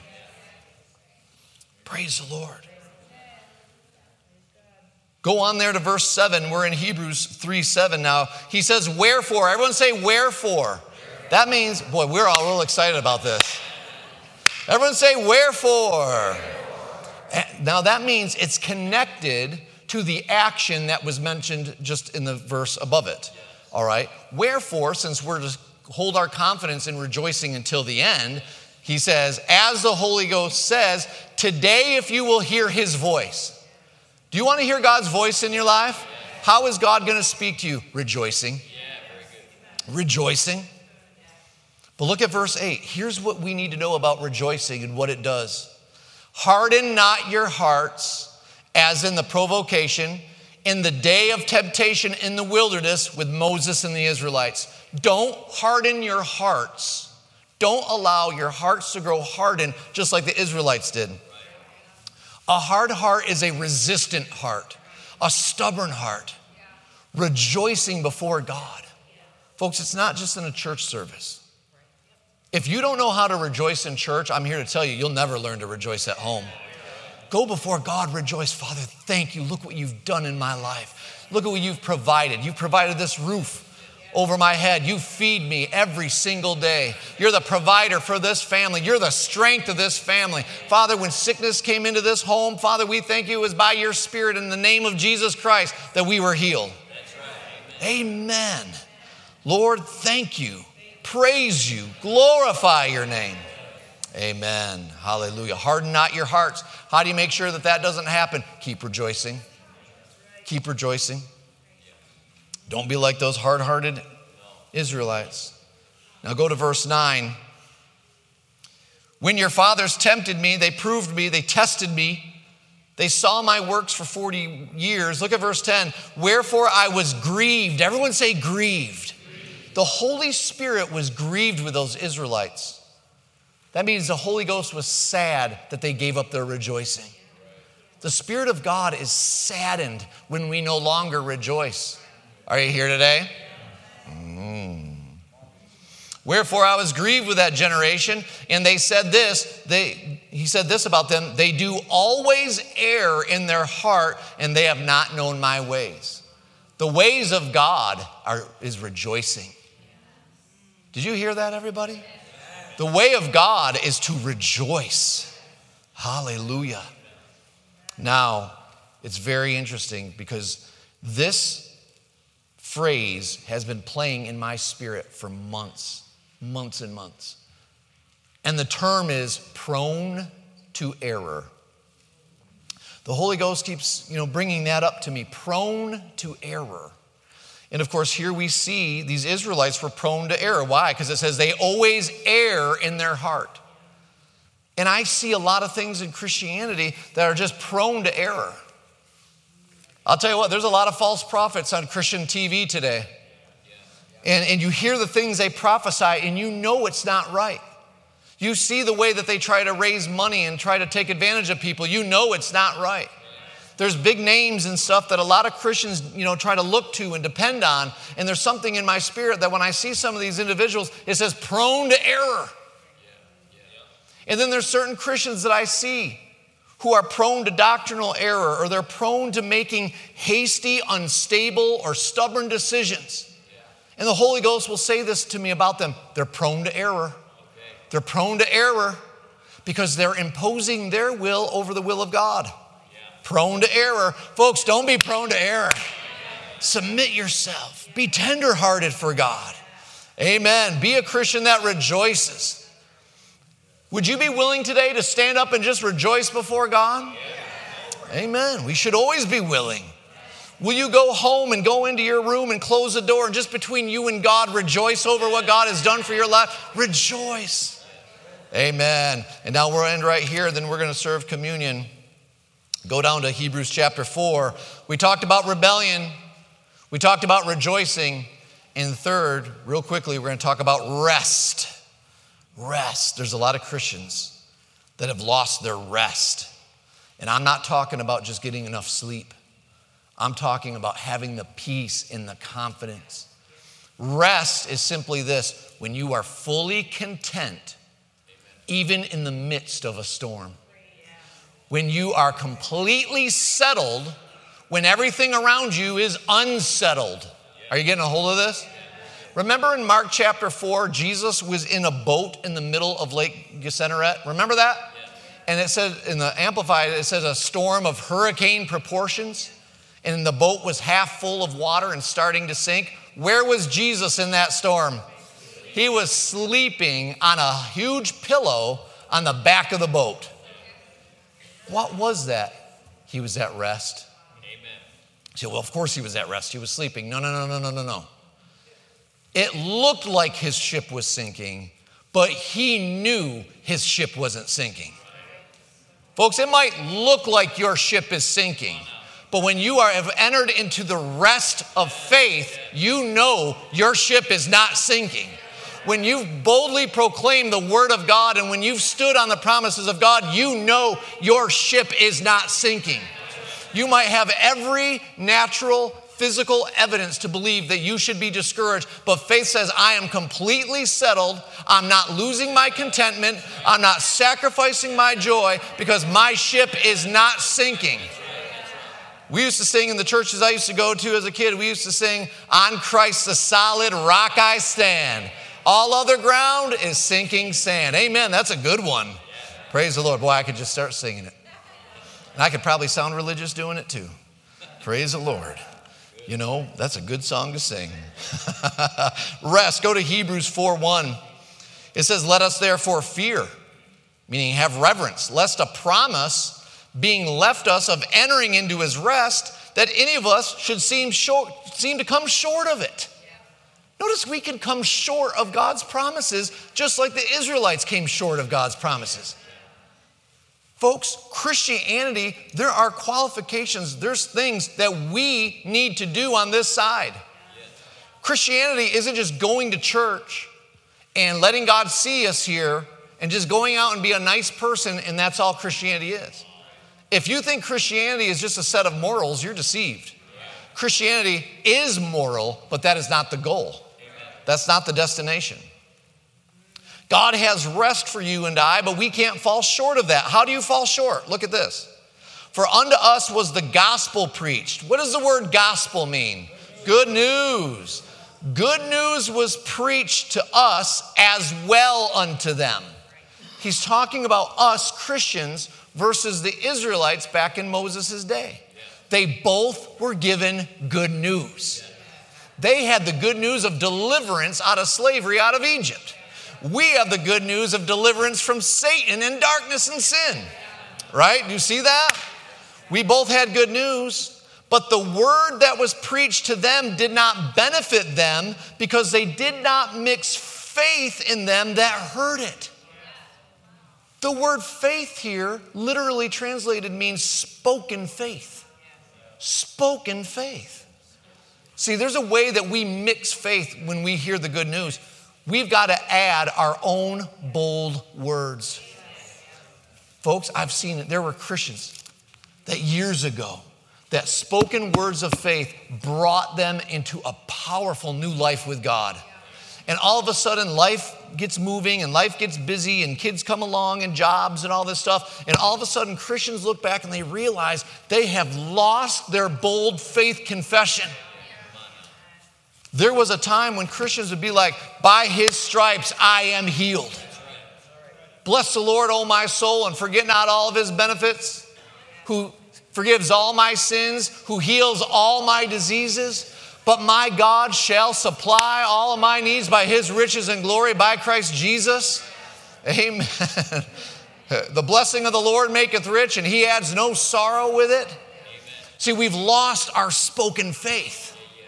Praise the Lord. Go on there to verse seven. We're in Hebrews three seven now. He says, wherefore. Everyone say, wherefore. That means, boy, we're all real excited about this. Everyone say, wherefore. Now that means it's connected to the action that was mentioned just in the verse above it. All right. Wherefore, since we're to hold our confidence in rejoicing until the end, he says, as the Holy Ghost says, today if you will hear His voice. Do you want to hear God's voice in your life? How is God going to speak to you? Rejoicing. Rejoicing. But look at verse eight. Here's what we need to know about rejoicing and what it does. Harden not your hearts as in the provocation, in the day of temptation in the wilderness with Moses and the Israelites. Don't harden your hearts. Don't allow your hearts to grow hardened just like the Israelites did. A hard heart is a resistant heart, a stubborn heart, rejoicing before God. Folks, it's not just in a church service. If you don't know how to rejoice in church, I'm here to tell you, you'll never learn to rejoice at home. Go before God, rejoice. Father, thank you. Look what you've done in my life. Look at what you've provided. You've provided this roof over my head. You feed me every single day. You're the provider for this family. You're the strength of this family. Father, when sickness came into this home, Father, we thank you it was by your Spirit in the name of Jesus Christ that we were healed. That's right. Amen. Amen. Lord, thank you. Praise you. Glorify your name. Amen. Hallelujah. Harden not your hearts. How do you make sure that that doesn't happen? Keep rejoicing. Keep rejoicing. Don't be like those hard-hearted Israelites. Now go to verse nine. When your fathers tempted me, they proved me, they tested me. They saw my works for forty years. Look at verse ten. Wherefore I was grieved. Everyone say grieved. Grieved. The Holy Spirit was grieved with those Israelites. That means the Holy Ghost was sad that they gave up their rejoicing. The Spirit of God is saddened when we no longer rejoice. Are you here today? Mm. Wherefore I was grieved with that generation, and they said this, they, he said this about them, they do always err in their heart, and they have not known my ways. The ways of God are, is rejoicing. Did you hear that, everybody? The way of God is to rejoice. Hallelujah. Now, it's very interesting because this phrase has been playing in my spirit for months, months and months. And the term is prone to error. The Holy Ghost keeps, you know, bringing that up to me, prone to error. And of course, here we see these Israelites were prone to error. Why? Because it says they always err in their heart. And I see a lot of things in Christianity that are just prone to error. I'll tell you what, there's a lot of false prophets on Christian T V today. And, and you hear the things they prophesy and you know it's not right. You see the way that they try to raise money and try to take advantage of people. You know it's not right. There's big names and stuff that a lot of Christians, you know, try to look to and depend on. And there's something in my spirit that when I see some of these individuals, it says prone to error. And then there's certain Christians that I see who are prone to doctrinal error, or they're prone to making hasty, unstable, or stubborn decisions. And the Holy Ghost will say this to me about them. They're prone to error. They're prone to error because they're imposing their will over the will of God. Prone to error. Folks, don't be prone to error. Submit yourself. Be tenderhearted for God. Amen. Be a Christian that rejoices. Would you be willing today to stand up and just rejoice before God? Amen. We should always be willing. Will you go home and go into your room and close the door and just between you and God rejoice over what God has done for your life? Rejoice. Amen. And now we'll end right here. Then we're going to serve communion. Go down to Hebrews chapter four. We talked about rebellion. We talked about rejoicing. And third, real quickly, we're going to talk about rest. Rest. There's a lot of Christians that have lost their rest. And I'm not talking about just getting enough sleep. I'm talking about having the peace and the confidence. Rest is simply this: when you are fully content, even in the midst of a storm. When you are completely settled, when everything around you is unsettled. Are you getting a hold of this? Remember in Mark chapter four, Jesus was in a boat in the middle of Lake Gennesaret. Remember that? And it says in the Amplified, it says a storm of hurricane proportions. And the boat was half full of water and starting to sink. Where was Jesus in that storm? He was sleeping on a huge pillow on the back of the boat. What was that? He was at rest. Amen. You say, well, of course he was at rest. He was sleeping. No, no, no, no, no, no, no. It looked like his ship was sinking, but he knew his ship wasn't sinking. Folks, it might look like your ship is sinking, but when you are, have entered into the rest of faith, you know your ship is not sinking. When you've boldly proclaimed the word of God and when you've stood on the promises of God, you know your ship is not sinking. You might have every natural, physical evidence to believe that you should be discouraged, but faith says, I am completely settled. I'm not losing my contentment. I'm not sacrificing my joy because my ship is not sinking. We used to sing in the churches I used to go to as a kid, we used to sing, on Christ the solid rock I stand. All other ground is sinking sand. Amen. That's a good one. Praise the Lord. Boy, I could just start singing it. And I could probably sound religious doing it too. Praise the Lord. You know, that's a good song to sing. Rest. Go to Hebrews four one. It says, let us therefore fear, meaning have reverence, lest a promise being left us of entering into his rest, that any of us should seem short, seem to come short of it. Notice we can come short of God's promises just like the Israelites came short of God's promises. Folks, Christianity, there are qualifications, there's things that we need to do on this side. Christianity isn't just going to church and letting God see us here and just going out and be a nice person and that's all Christianity is. If you think Christianity is just a set of morals, you're deceived. Christianity is moral, but that is not the goal. That's not the destination. God has rest for you and I, but we can't fall short of that. How do you fall short? Look at this. For unto us was the gospel preached. What does the word gospel mean? Good news. Good news was preached to us as well unto them. He's talking about us Christians versus the Israelites back in Moses' day. They both were given good news. They had the good news of deliverance out of slavery, out of Egypt. We have the good news of deliverance from Satan and darkness and sin. Right? Do you see that? We both had good news, but the word that was preached to them did not benefit them because they did not mix faith in them that heard it. The word faith here, literally translated, means spoken faith. Spoken faith. See, there's a way that we mix faith when we hear the good news. We've got to add our own bold words. Folks, I've seen it. There were Christians that years ago, that spoken words of faith brought them into a powerful new life with God. And all of a sudden, life gets moving and life gets busy and kids come along and jobs and all this stuff. And all of a sudden, Christians look back and they realize they have lost their bold faith confession. There was a time when Christians would be like, by his stripes I am healed. Bless the Lord, O my soul, and forget not all of his benefits, who forgives all my sins, who heals all my diseases. But my God shall supply all of my needs by his riches and glory by Christ Jesus. Amen. The blessing of the Lord maketh rich, and he adds no sorrow with it. Amen. See, we've lost our spoken faith.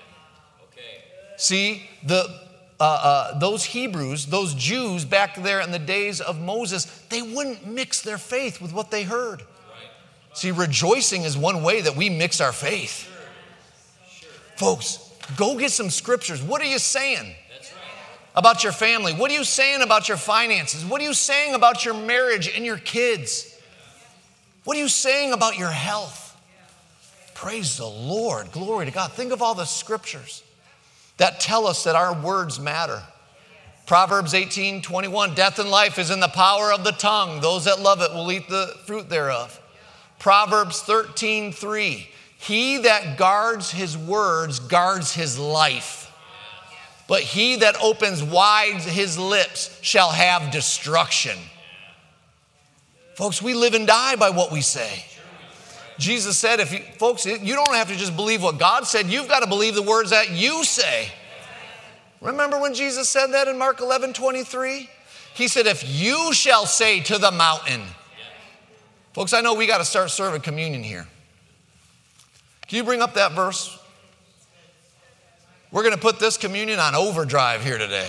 See, the uh, uh, those Hebrews, those Jews back there in the days of Moses, they wouldn't mix their faith with what they heard. Right. See, rejoicing is one way that we mix our faith. Sure. Sure. Folks, go get some scriptures. What are you saying That's right. about your family? What are you saying about your finances? What are you saying about your marriage and your kids? What are you saying about your health? Praise the Lord. Glory to God. Think of all the scriptures that tell us that our words matter. Proverbs eighteen twenty-one, death and life is in the power of the tongue. Those that love it will eat the fruit thereof. Proverbs thirteen three, he that guards his words guards his life. But he that opens wide his lips shall have destruction. Folks, we live and die by what we say. Jesus said, if you, folks, you don't have to just believe what God said. You've got to believe the words that you say. Remember when Jesus said that in Mark eleven twenty-three? He said, if you shall say to the mountain. Folks, I know we got to start serving communion here. Can you bring up that verse? We're going to put this communion on overdrive here today.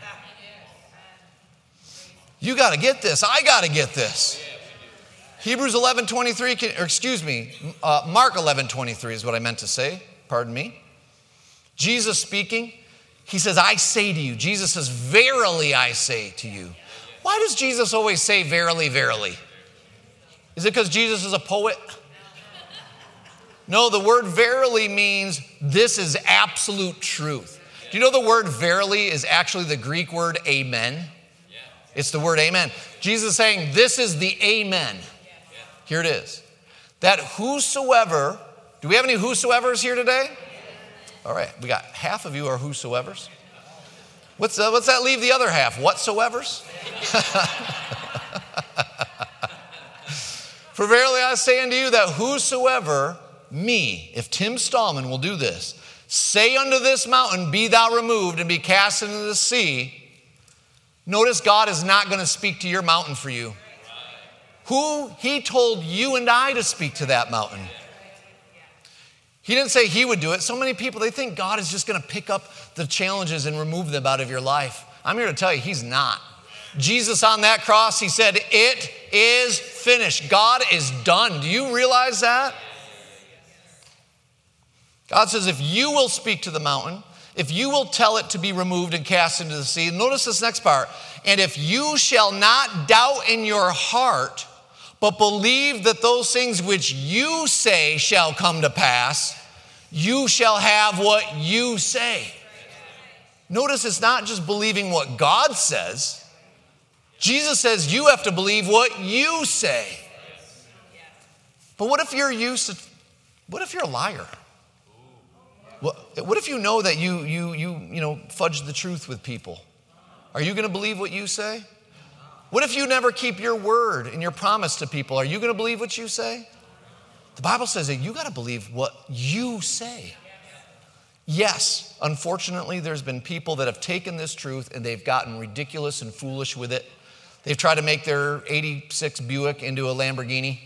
You got to get this. I got to get this. Hebrews eleven twenty-three, or excuse me, uh, Mark eleven twenty-three is what I meant to say. Pardon me. Jesus speaking, he says, I say to you. Jesus says, verily I say to you. Why does Jesus always say verily, verily? Is it because Jesus is a poet? No, the word verily means this is absolute truth. Do you know the word verily is actually the Greek word amen? It's the word amen. Jesus is saying this is the amen. Here it is. That whosoever, do we have any whosoevers here today? All right, we got half of you are whosoevers. What's, uh, what's that leave the other half? Whatsoevers? For verily I say unto you that whosoever, me, if Tim Stallman will do this, say unto this mountain, be thou removed and be cast into the sea. Notice God is not going to speak to your mountain for you. Who he told you and I to speak to that mountain. He didn't say he would do it. So many people, they think God is just going to pick up the challenges and remove them out of your life. I'm here to tell you, he's not. Jesus on that cross, he said, it is finished. God is done. Do you realize that? God says, if you will speak to the mountain, if you will tell it to be removed and cast into the sea, notice this next part, and if you shall not doubt in your heart, but believe that those things which you say shall come to pass, you shall have what you say. Notice it's not just believing what God says. Jesus says you have to believe what you say. But what if you're used to, what if you're a liar? What, what if you know that you, you, you, you know, fudge the truth with people? Are you going to believe what you say? What if you never keep your word and your promise to people? Are you going to believe what you say? The Bible says that you got to believe what you say. Yes, unfortunately, there's been people that have taken this truth and they've gotten ridiculous and foolish with it. They've tried to make their eighty-six Buick into a Lamborghini.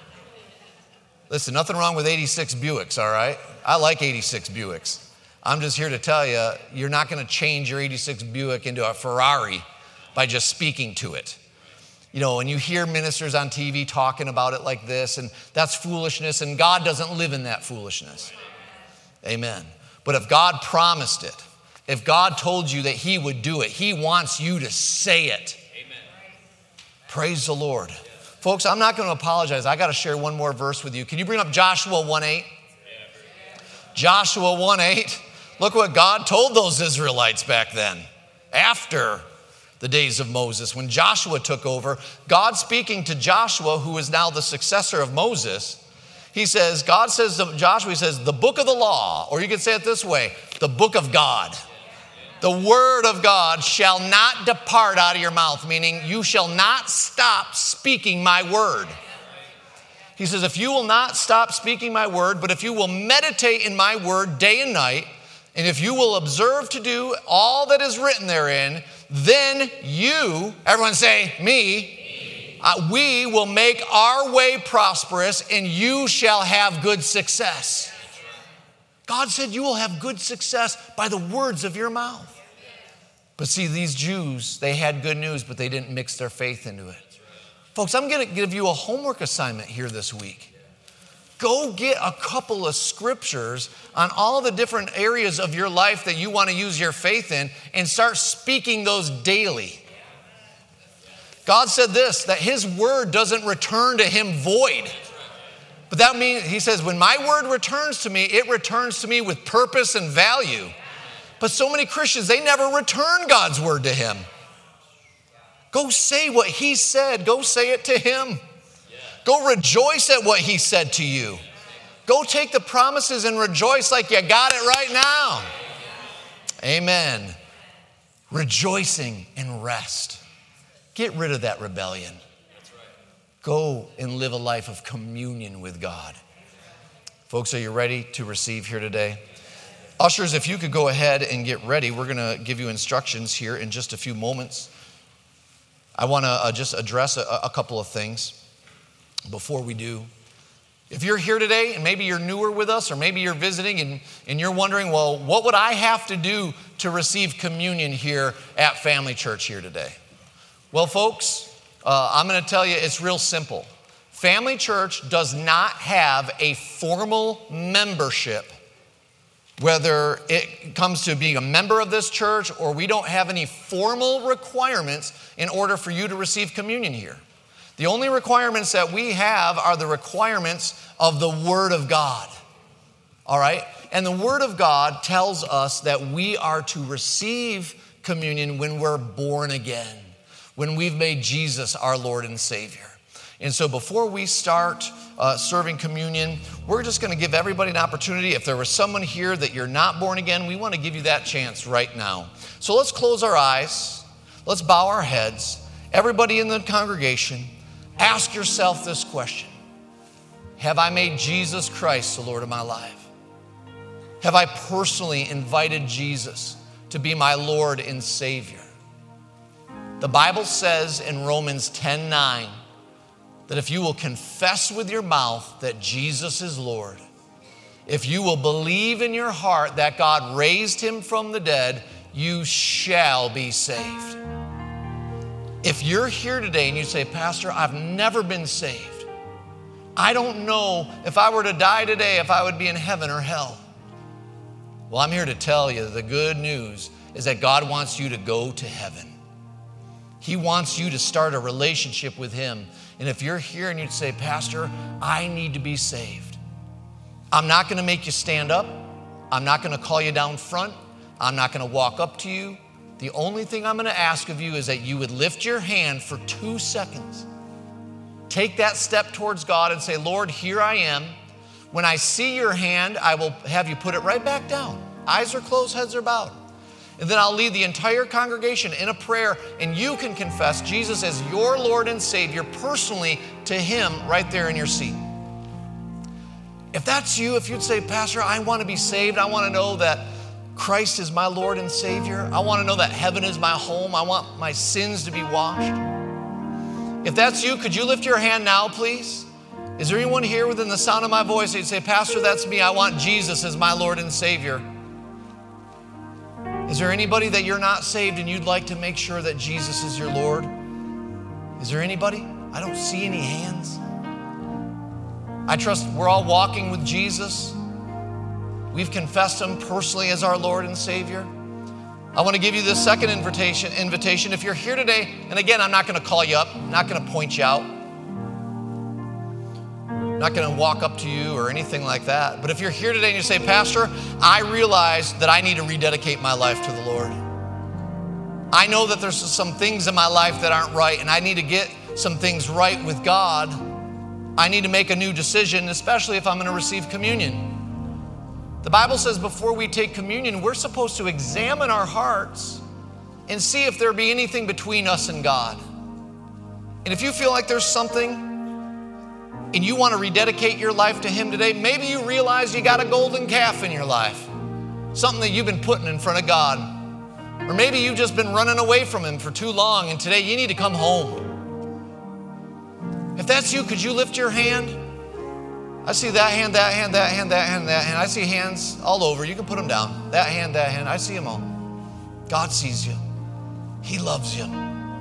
Listen, nothing wrong with eighty-six Buicks, all right? I like eighty-six Buicks. I'm just here to tell you, you're not going to change your eighty-six Buick into a Ferrari by just speaking to it. You know, and you hear ministers on T V talking about it like this, and that's foolishness, and God doesn't live in that foolishness. Amen. But if God promised it, if God told you that he would do it, he wants you to say it. Amen. Praise the Lord. Yeah. Folks, I'm not going to apologize. I got to share one more verse with you. Can you bring up Joshua one eight? Yeah. Joshua one eight. Look what God told those Israelites back then, after the days of Moses, when Joshua took over. God speaking to Joshua, who is now the successor of Moses, he says, God says to Joshua, he says, the book of the law, or you could say it this way, the book of God. The word of God shall not depart out of your mouth, meaning you shall not stop speaking my word. He says, if you will not stop speaking my word, but if you will meditate in my word day and night, and if you will observe to do all that is written therein, then you, everyone say, me, uh, we will make our way prosperous and you shall have good success. God said you will have good success by the words of your mouth. But see, these Jews, they had good news, but they didn't mix their faith into it. Folks, I'm going to give you a homework assignment here this week. Go get a couple of scriptures on all the different areas of your life that you want to use your faith in and start speaking those daily. God said this, that his word doesn't return to him void. But that means, he says, when my word returns to me, it returns to me with purpose and value. But so many Christians, they never return God's word to him. Go say what he said. Go say it to him. Go rejoice at what he said to you. Go take the promises and rejoice like you got it right now. Amen. Rejoicing and rest. Get rid of that rebellion. Go and live a life of communion with God. Folks, are you ready to receive here today? Ushers, if you could go ahead and get ready. We're going to give you instructions here in just a few moments. I want to uh, just address a, a couple of things before we do. If you're here today and maybe you're newer with us or maybe you're visiting and, and you're wondering, well, what would I have to do to receive communion here at Family Church here today? Well, folks, uh, I'm going to tell you it's real simple. Family Church does not have a formal membership, whether it comes to being a member of this church or we don't have any formal requirements in order for you to receive communion here. The only requirements that we have are the requirements of the Word of God, all right? And the Word of God tells us that we are to receive communion when we're born again, when we've made Jesus our Lord and Savior. And so before we start uh, serving communion, we're just going to give everybody an opportunity. If there was someone here that you're not born again, we want to give you that chance right now. So let's close our eyes. Let's bow our heads. Everybody in the congregation, ask yourself this question. Have I made Jesus Christ the Lord of my life? Have I personally invited Jesus to be my Lord and Savior? The Bible says in Romans ten nine that if you will confess with your mouth that Jesus is Lord If you will believe in your heart that God raised him from the dead, you shall be saved. If you're here today and you say, Pastor, I've never been saved. I don't know if I were to die today, if I would be in heaven or hell. Well, I'm here to tell you the good news is that God wants you to go to heaven. He wants you to start a relationship with him. And if you're here and you'd say, Pastor, I need to be saved. I'm not going to make you stand up. I'm not going to call you down front. I'm not going to walk up to you. The only thing I'm going to ask of you is that you would lift your hand for two seconds. Take that step towards God and say, Lord, here I am. When I see your hand, I will have you put it right back down. Eyes are closed, heads are bowed. And then I'll lead the entire congregation in a prayer, and you can confess Jesus as your Lord and Savior personally to him right there in your seat. If that's you, if you'd say, Pastor, I want to be saved. I want to know that Christ is my Lord and Savior. I want to know that heaven is my home. I want my sins to be washed. If that's you, could you lift your hand now, please? Is there anyone here within the sound of my voice that you'd say, Pastor, that's me. I want Jesus as my Lord and Savior. Is there anybody that you're not saved and you'd like to make sure that Jesus is your Lord? Is there anybody? I don't see any hands. I trust we're all walking with Jesus. We've confessed him personally as our Lord and Savior. I want to give you this second invitation. invitation. If you're here today, and again, I'm not going to call you up, I'm not going to point you out, I'm not going to walk up to you or anything like that. But if you're here today and you say, Pastor, I realize that I need to rededicate my life to the Lord. I know that there's some things in my life that aren't right, and I need to get some things right with God. I need to make a new decision, especially if I'm going to receive communion. The Bible says before we take communion, we're supposed to examine our hearts and see if there be anything between us and God. And if you feel like there's something and you want to rededicate your life to him today, maybe you realize you got a golden calf in your life, something that you've been putting in front of God. Or maybe you've just been running away from him for too long and today you need to come home. If that's you, could you lift your hand? I see that hand, that hand, that hand, that hand, that hand. I see hands all over. You can put them down. That hand, that hand. I see them all. God sees you. He loves you.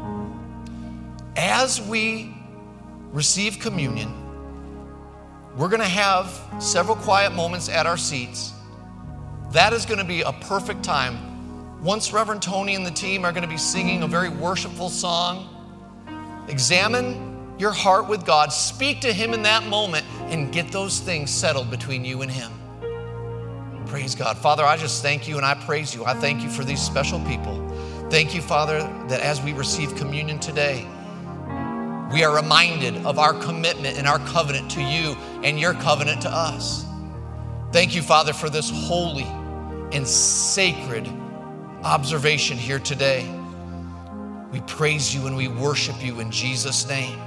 As we receive communion, we're going to have several quiet moments at our seats. That is going to be a perfect time. Once Reverend Tony and the team are going to be singing a very worshipful song, examine your heart with God, speak to him in that moment, and get those things settled between you and him. Praise God. Father, I just thank you and I praise you. I thank you for these special people. Thank you, Father, that as we receive communion today, we are reminded of our commitment and our covenant to you and your covenant to us. Thank you, Father, for this holy and sacred observation here today. We praise you and we worship you in Jesus' name.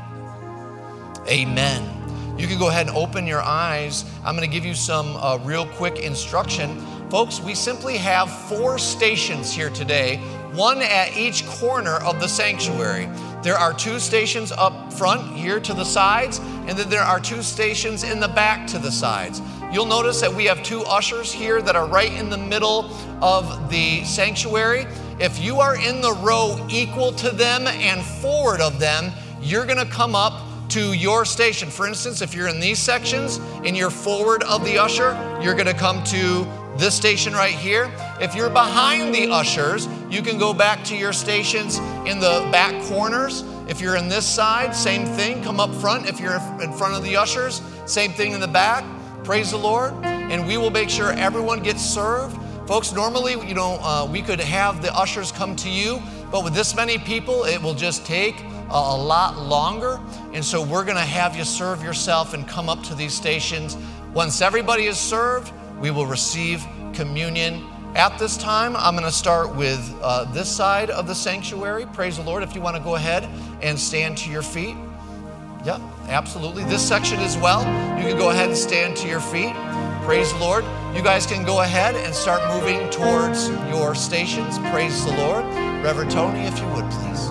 Amen. You can go ahead and open your eyes. I'm going to give you some uh, real quick instruction. Folks, we simply have four stations here today, one at each corner of the sanctuary. There are two stations up front here to the sides, and then there are two stations in the back to the sides. You'll notice that we have two ushers here that are right in the middle of the sanctuary. If you are in the row equal to them and forward of them, you're going to come up to your station. For instance, if you're in these sections and you're forward of the usher, you're going to come to this station right here. If you're behind the ushers, you can go back to your stations in the back corners. If you're in this side, same thing, come up front. If you're in front of the ushers, same thing in the back. Praise the Lord. And we will make sure everyone gets served. Folks, normally, you know, uh, we could have the ushers come to you, but with this many people, it will just take a, a lot longer. And so we're going to have you serve yourself and come up to these stations. Once everybody is served, we will receive communion. At this time, I'm going to start with uh, this side of the sanctuary. Praise the Lord. If you want to go ahead and stand to your feet. Yep, absolutely. This section as well. You can go ahead and stand to your feet. Praise the Lord. You guys can go ahead and start moving towards your stations. Praise the Lord. Reverend Tony, if you would, please.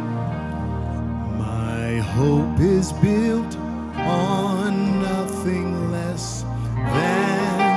My hope is built on nothing less than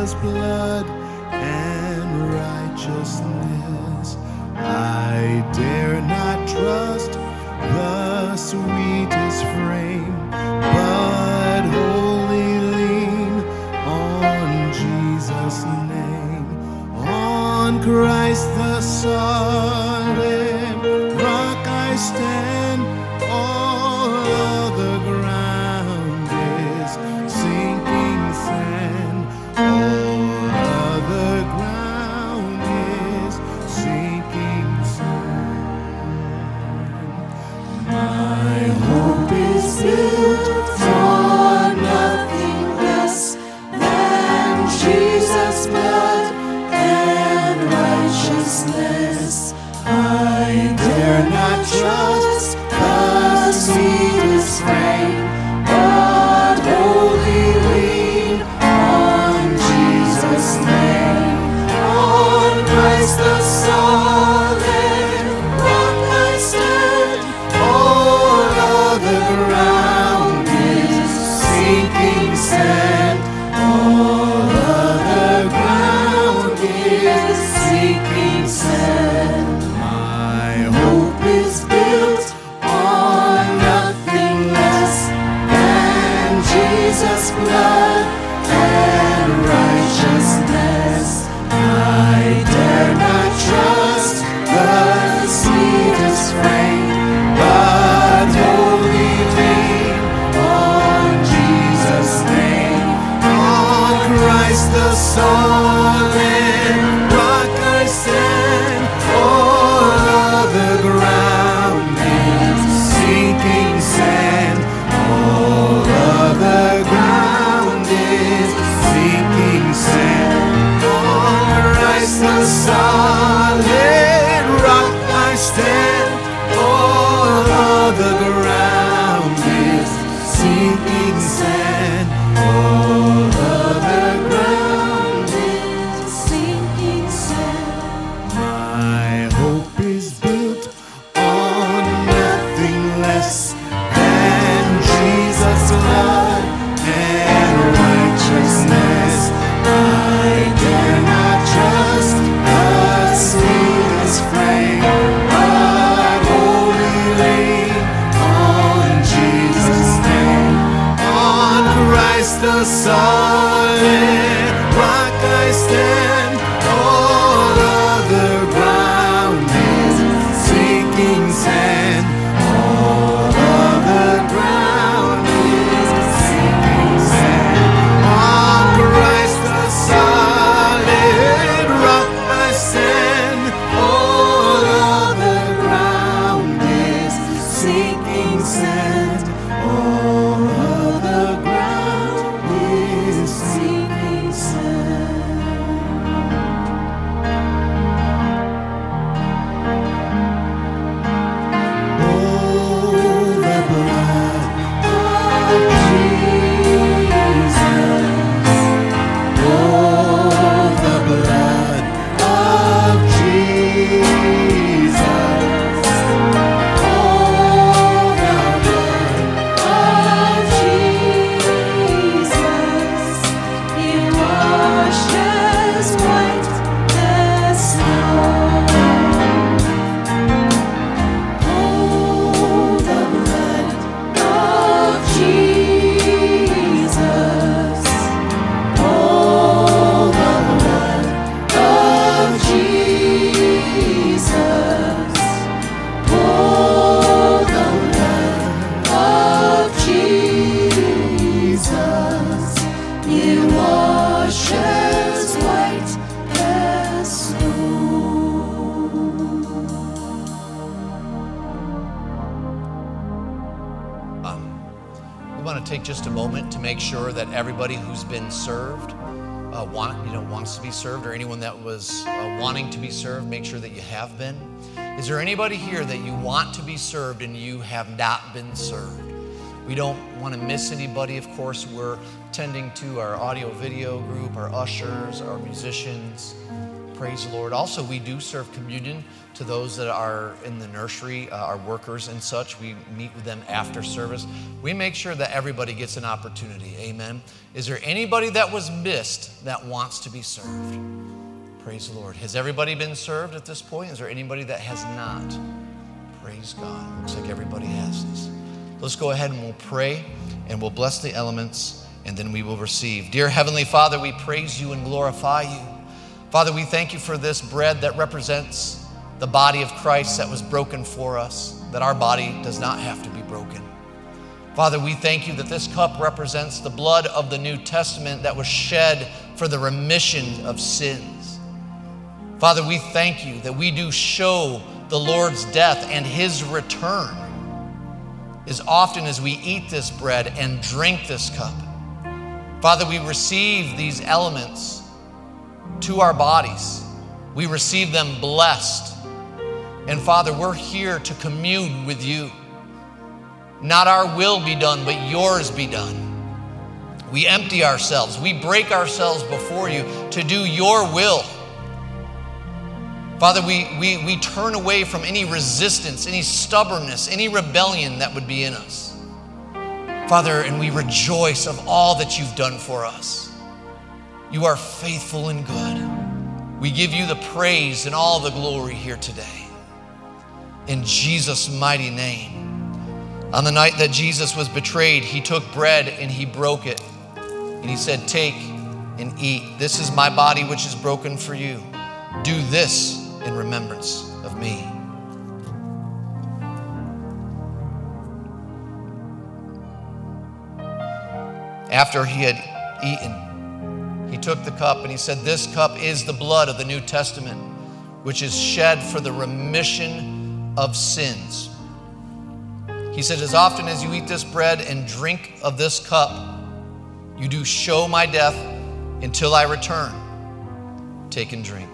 Jesus' blood and righteousness. I dare not trust the sweetest frame, but wholly lean on Jesus' name, on Christ the solid rock I stand. All other ground is sinking sand. All other ground is sinking sand. My hope is built on nothing less than Jesus' blood and righteousness. I dare not trust the sweetest frame, but wholly lean on Jesus' name, on Christ the solid rock I stand. All other ground is sinking sand. All other ground is sinking sand. My hope is built on nothing less than Jesus' blood and righteousness. I dare not trust the sweetest frame, but wholly lean on Jesus' name, on Christ the solid rock I stand. All other ground is sinking sand. All other ground is sinking sand. On Christ the solid rock I stand. All other ground is sinking sand. All other ground is sinking sand. My hope is built on nothing less than Jesus' blood and righteousness. I dare not trust the sweetest frame, but wholly lean on Jesus' name, on Christ the solid rock I stand. All other ground is sinking sand. All other ground is sinking sand. On Christ the solid rock I stand. All other ground is sinking sand. All other ground is sinking sand. Oh, the blood of Jesus. Oh, the blood of Jesus. Oh, the blood of Jesus. It washes white as snow. Oh, the blood of Jesus. Oh, the blood of Jesus. Oh, the blood of Jesus. It washes white as snow. Um, we want to take just a moment to make sure that everybody who's been served, uh, want, you know, wants to be served, or anyone that was uh, wanting to be served, make sure that you have been. Is there anybody here that you want to be served and you have not been served? We don't want to miss anybody, of course. We're tending to our audio video group, our ushers, our musicians. Praise the Lord. Also, we do serve communion to those that are in the nursery, uh, our workers and such. We meet with them after service. We make sure that everybody gets an opportunity. Amen. Is there anybody that was missed that wants to be served? Praise the Lord. Has everybody been served at this point? Is there anybody that has not? Praise God. Looks like everybody has this. Let's go ahead and we'll pray and we'll bless the elements and then we will receive. Dear Heavenly Father, we praise you and glorify you. Father, we thank you for this bread that represents the body of Christ that was broken for us, that our body does not have to be broken. Father, we thank you that this cup represents the blood of the New Testament that was shed for the remission of sins. Father, we thank you that we do show the Lord's death and his return as often as we eat this bread and drink this cup. Father, we receive these elements to our bodies. We receive them blessed. And Father, we're here to commune with you. Not our will be done, but yours be done. We empty ourselves. We break ourselves before you to do your will. Father, we, we, we turn away from any resistance, any stubbornness, any rebellion that would be in us. Father, and we rejoice of all that you've done for us. You are faithful and good. We give you the praise and all the glory here today. In Jesus' mighty name. On the night that Jesus was betrayed, he took bread and he broke it. And he said, take and eat. This is my body which is broken for you. Do this in remembrance of me. After he had eaten, he took the cup and he said, this cup is the blood of the New Testament, which is shed for the remission of sins. He said, as often as you eat this bread and drink of this cup, you do show my death until I return. Take and drink.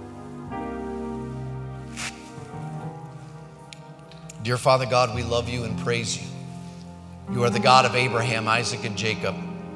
Dear Father God, we love you and praise you. You are the God of Abraham, Isaac, and Jacob.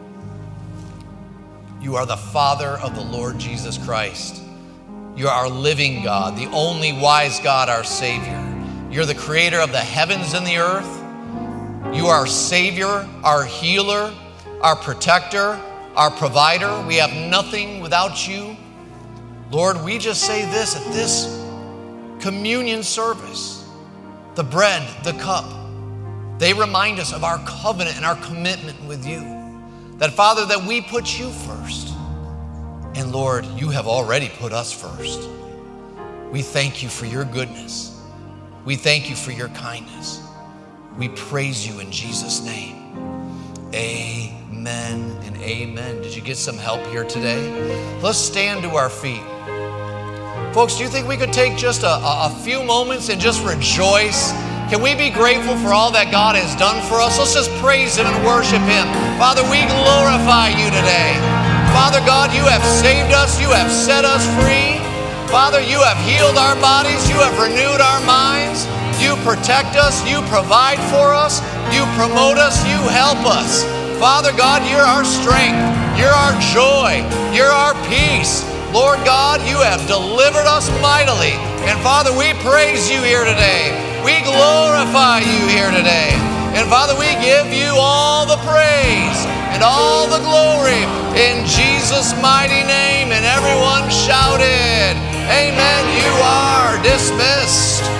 You are the Father of the Lord Jesus Christ. You are our living God, the only wise God, our Savior. You're the creator of the heavens and the earth. You are our Savior, our healer, our protector, our provider. We have nothing without you. Lord, we just say this at this communion service. The bread, the cup, they remind us of our covenant and our commitment with you. That, Father, that we put you first. And Lord, you have already put us first. We thank you for your goodness. We thank you for your kindness. We praise you in Jesus' name. Amen and amen. Did you get some help here today? Let's stand to our feet. Folks, do you think we could take just a, a few moments and just rejoice? Can we be grateful for all that God has done for us? Let's just praise him and worship him. Father, we glorify you today. Father God, you have saved us. You have set us free. Father, you have healed our bodies. You have renewed our minds. You protect us. You provide for us. You promote us. You help us. Father God, you're our strength. You're our joy. You're our peace. Lord God, you have delivered us mightily. And Father, we praise you here today. We glorify you here today. And Father, we give you all the praise and all the glory in Jesus' mighty name. And everyone shouted, amen. You are dismissed.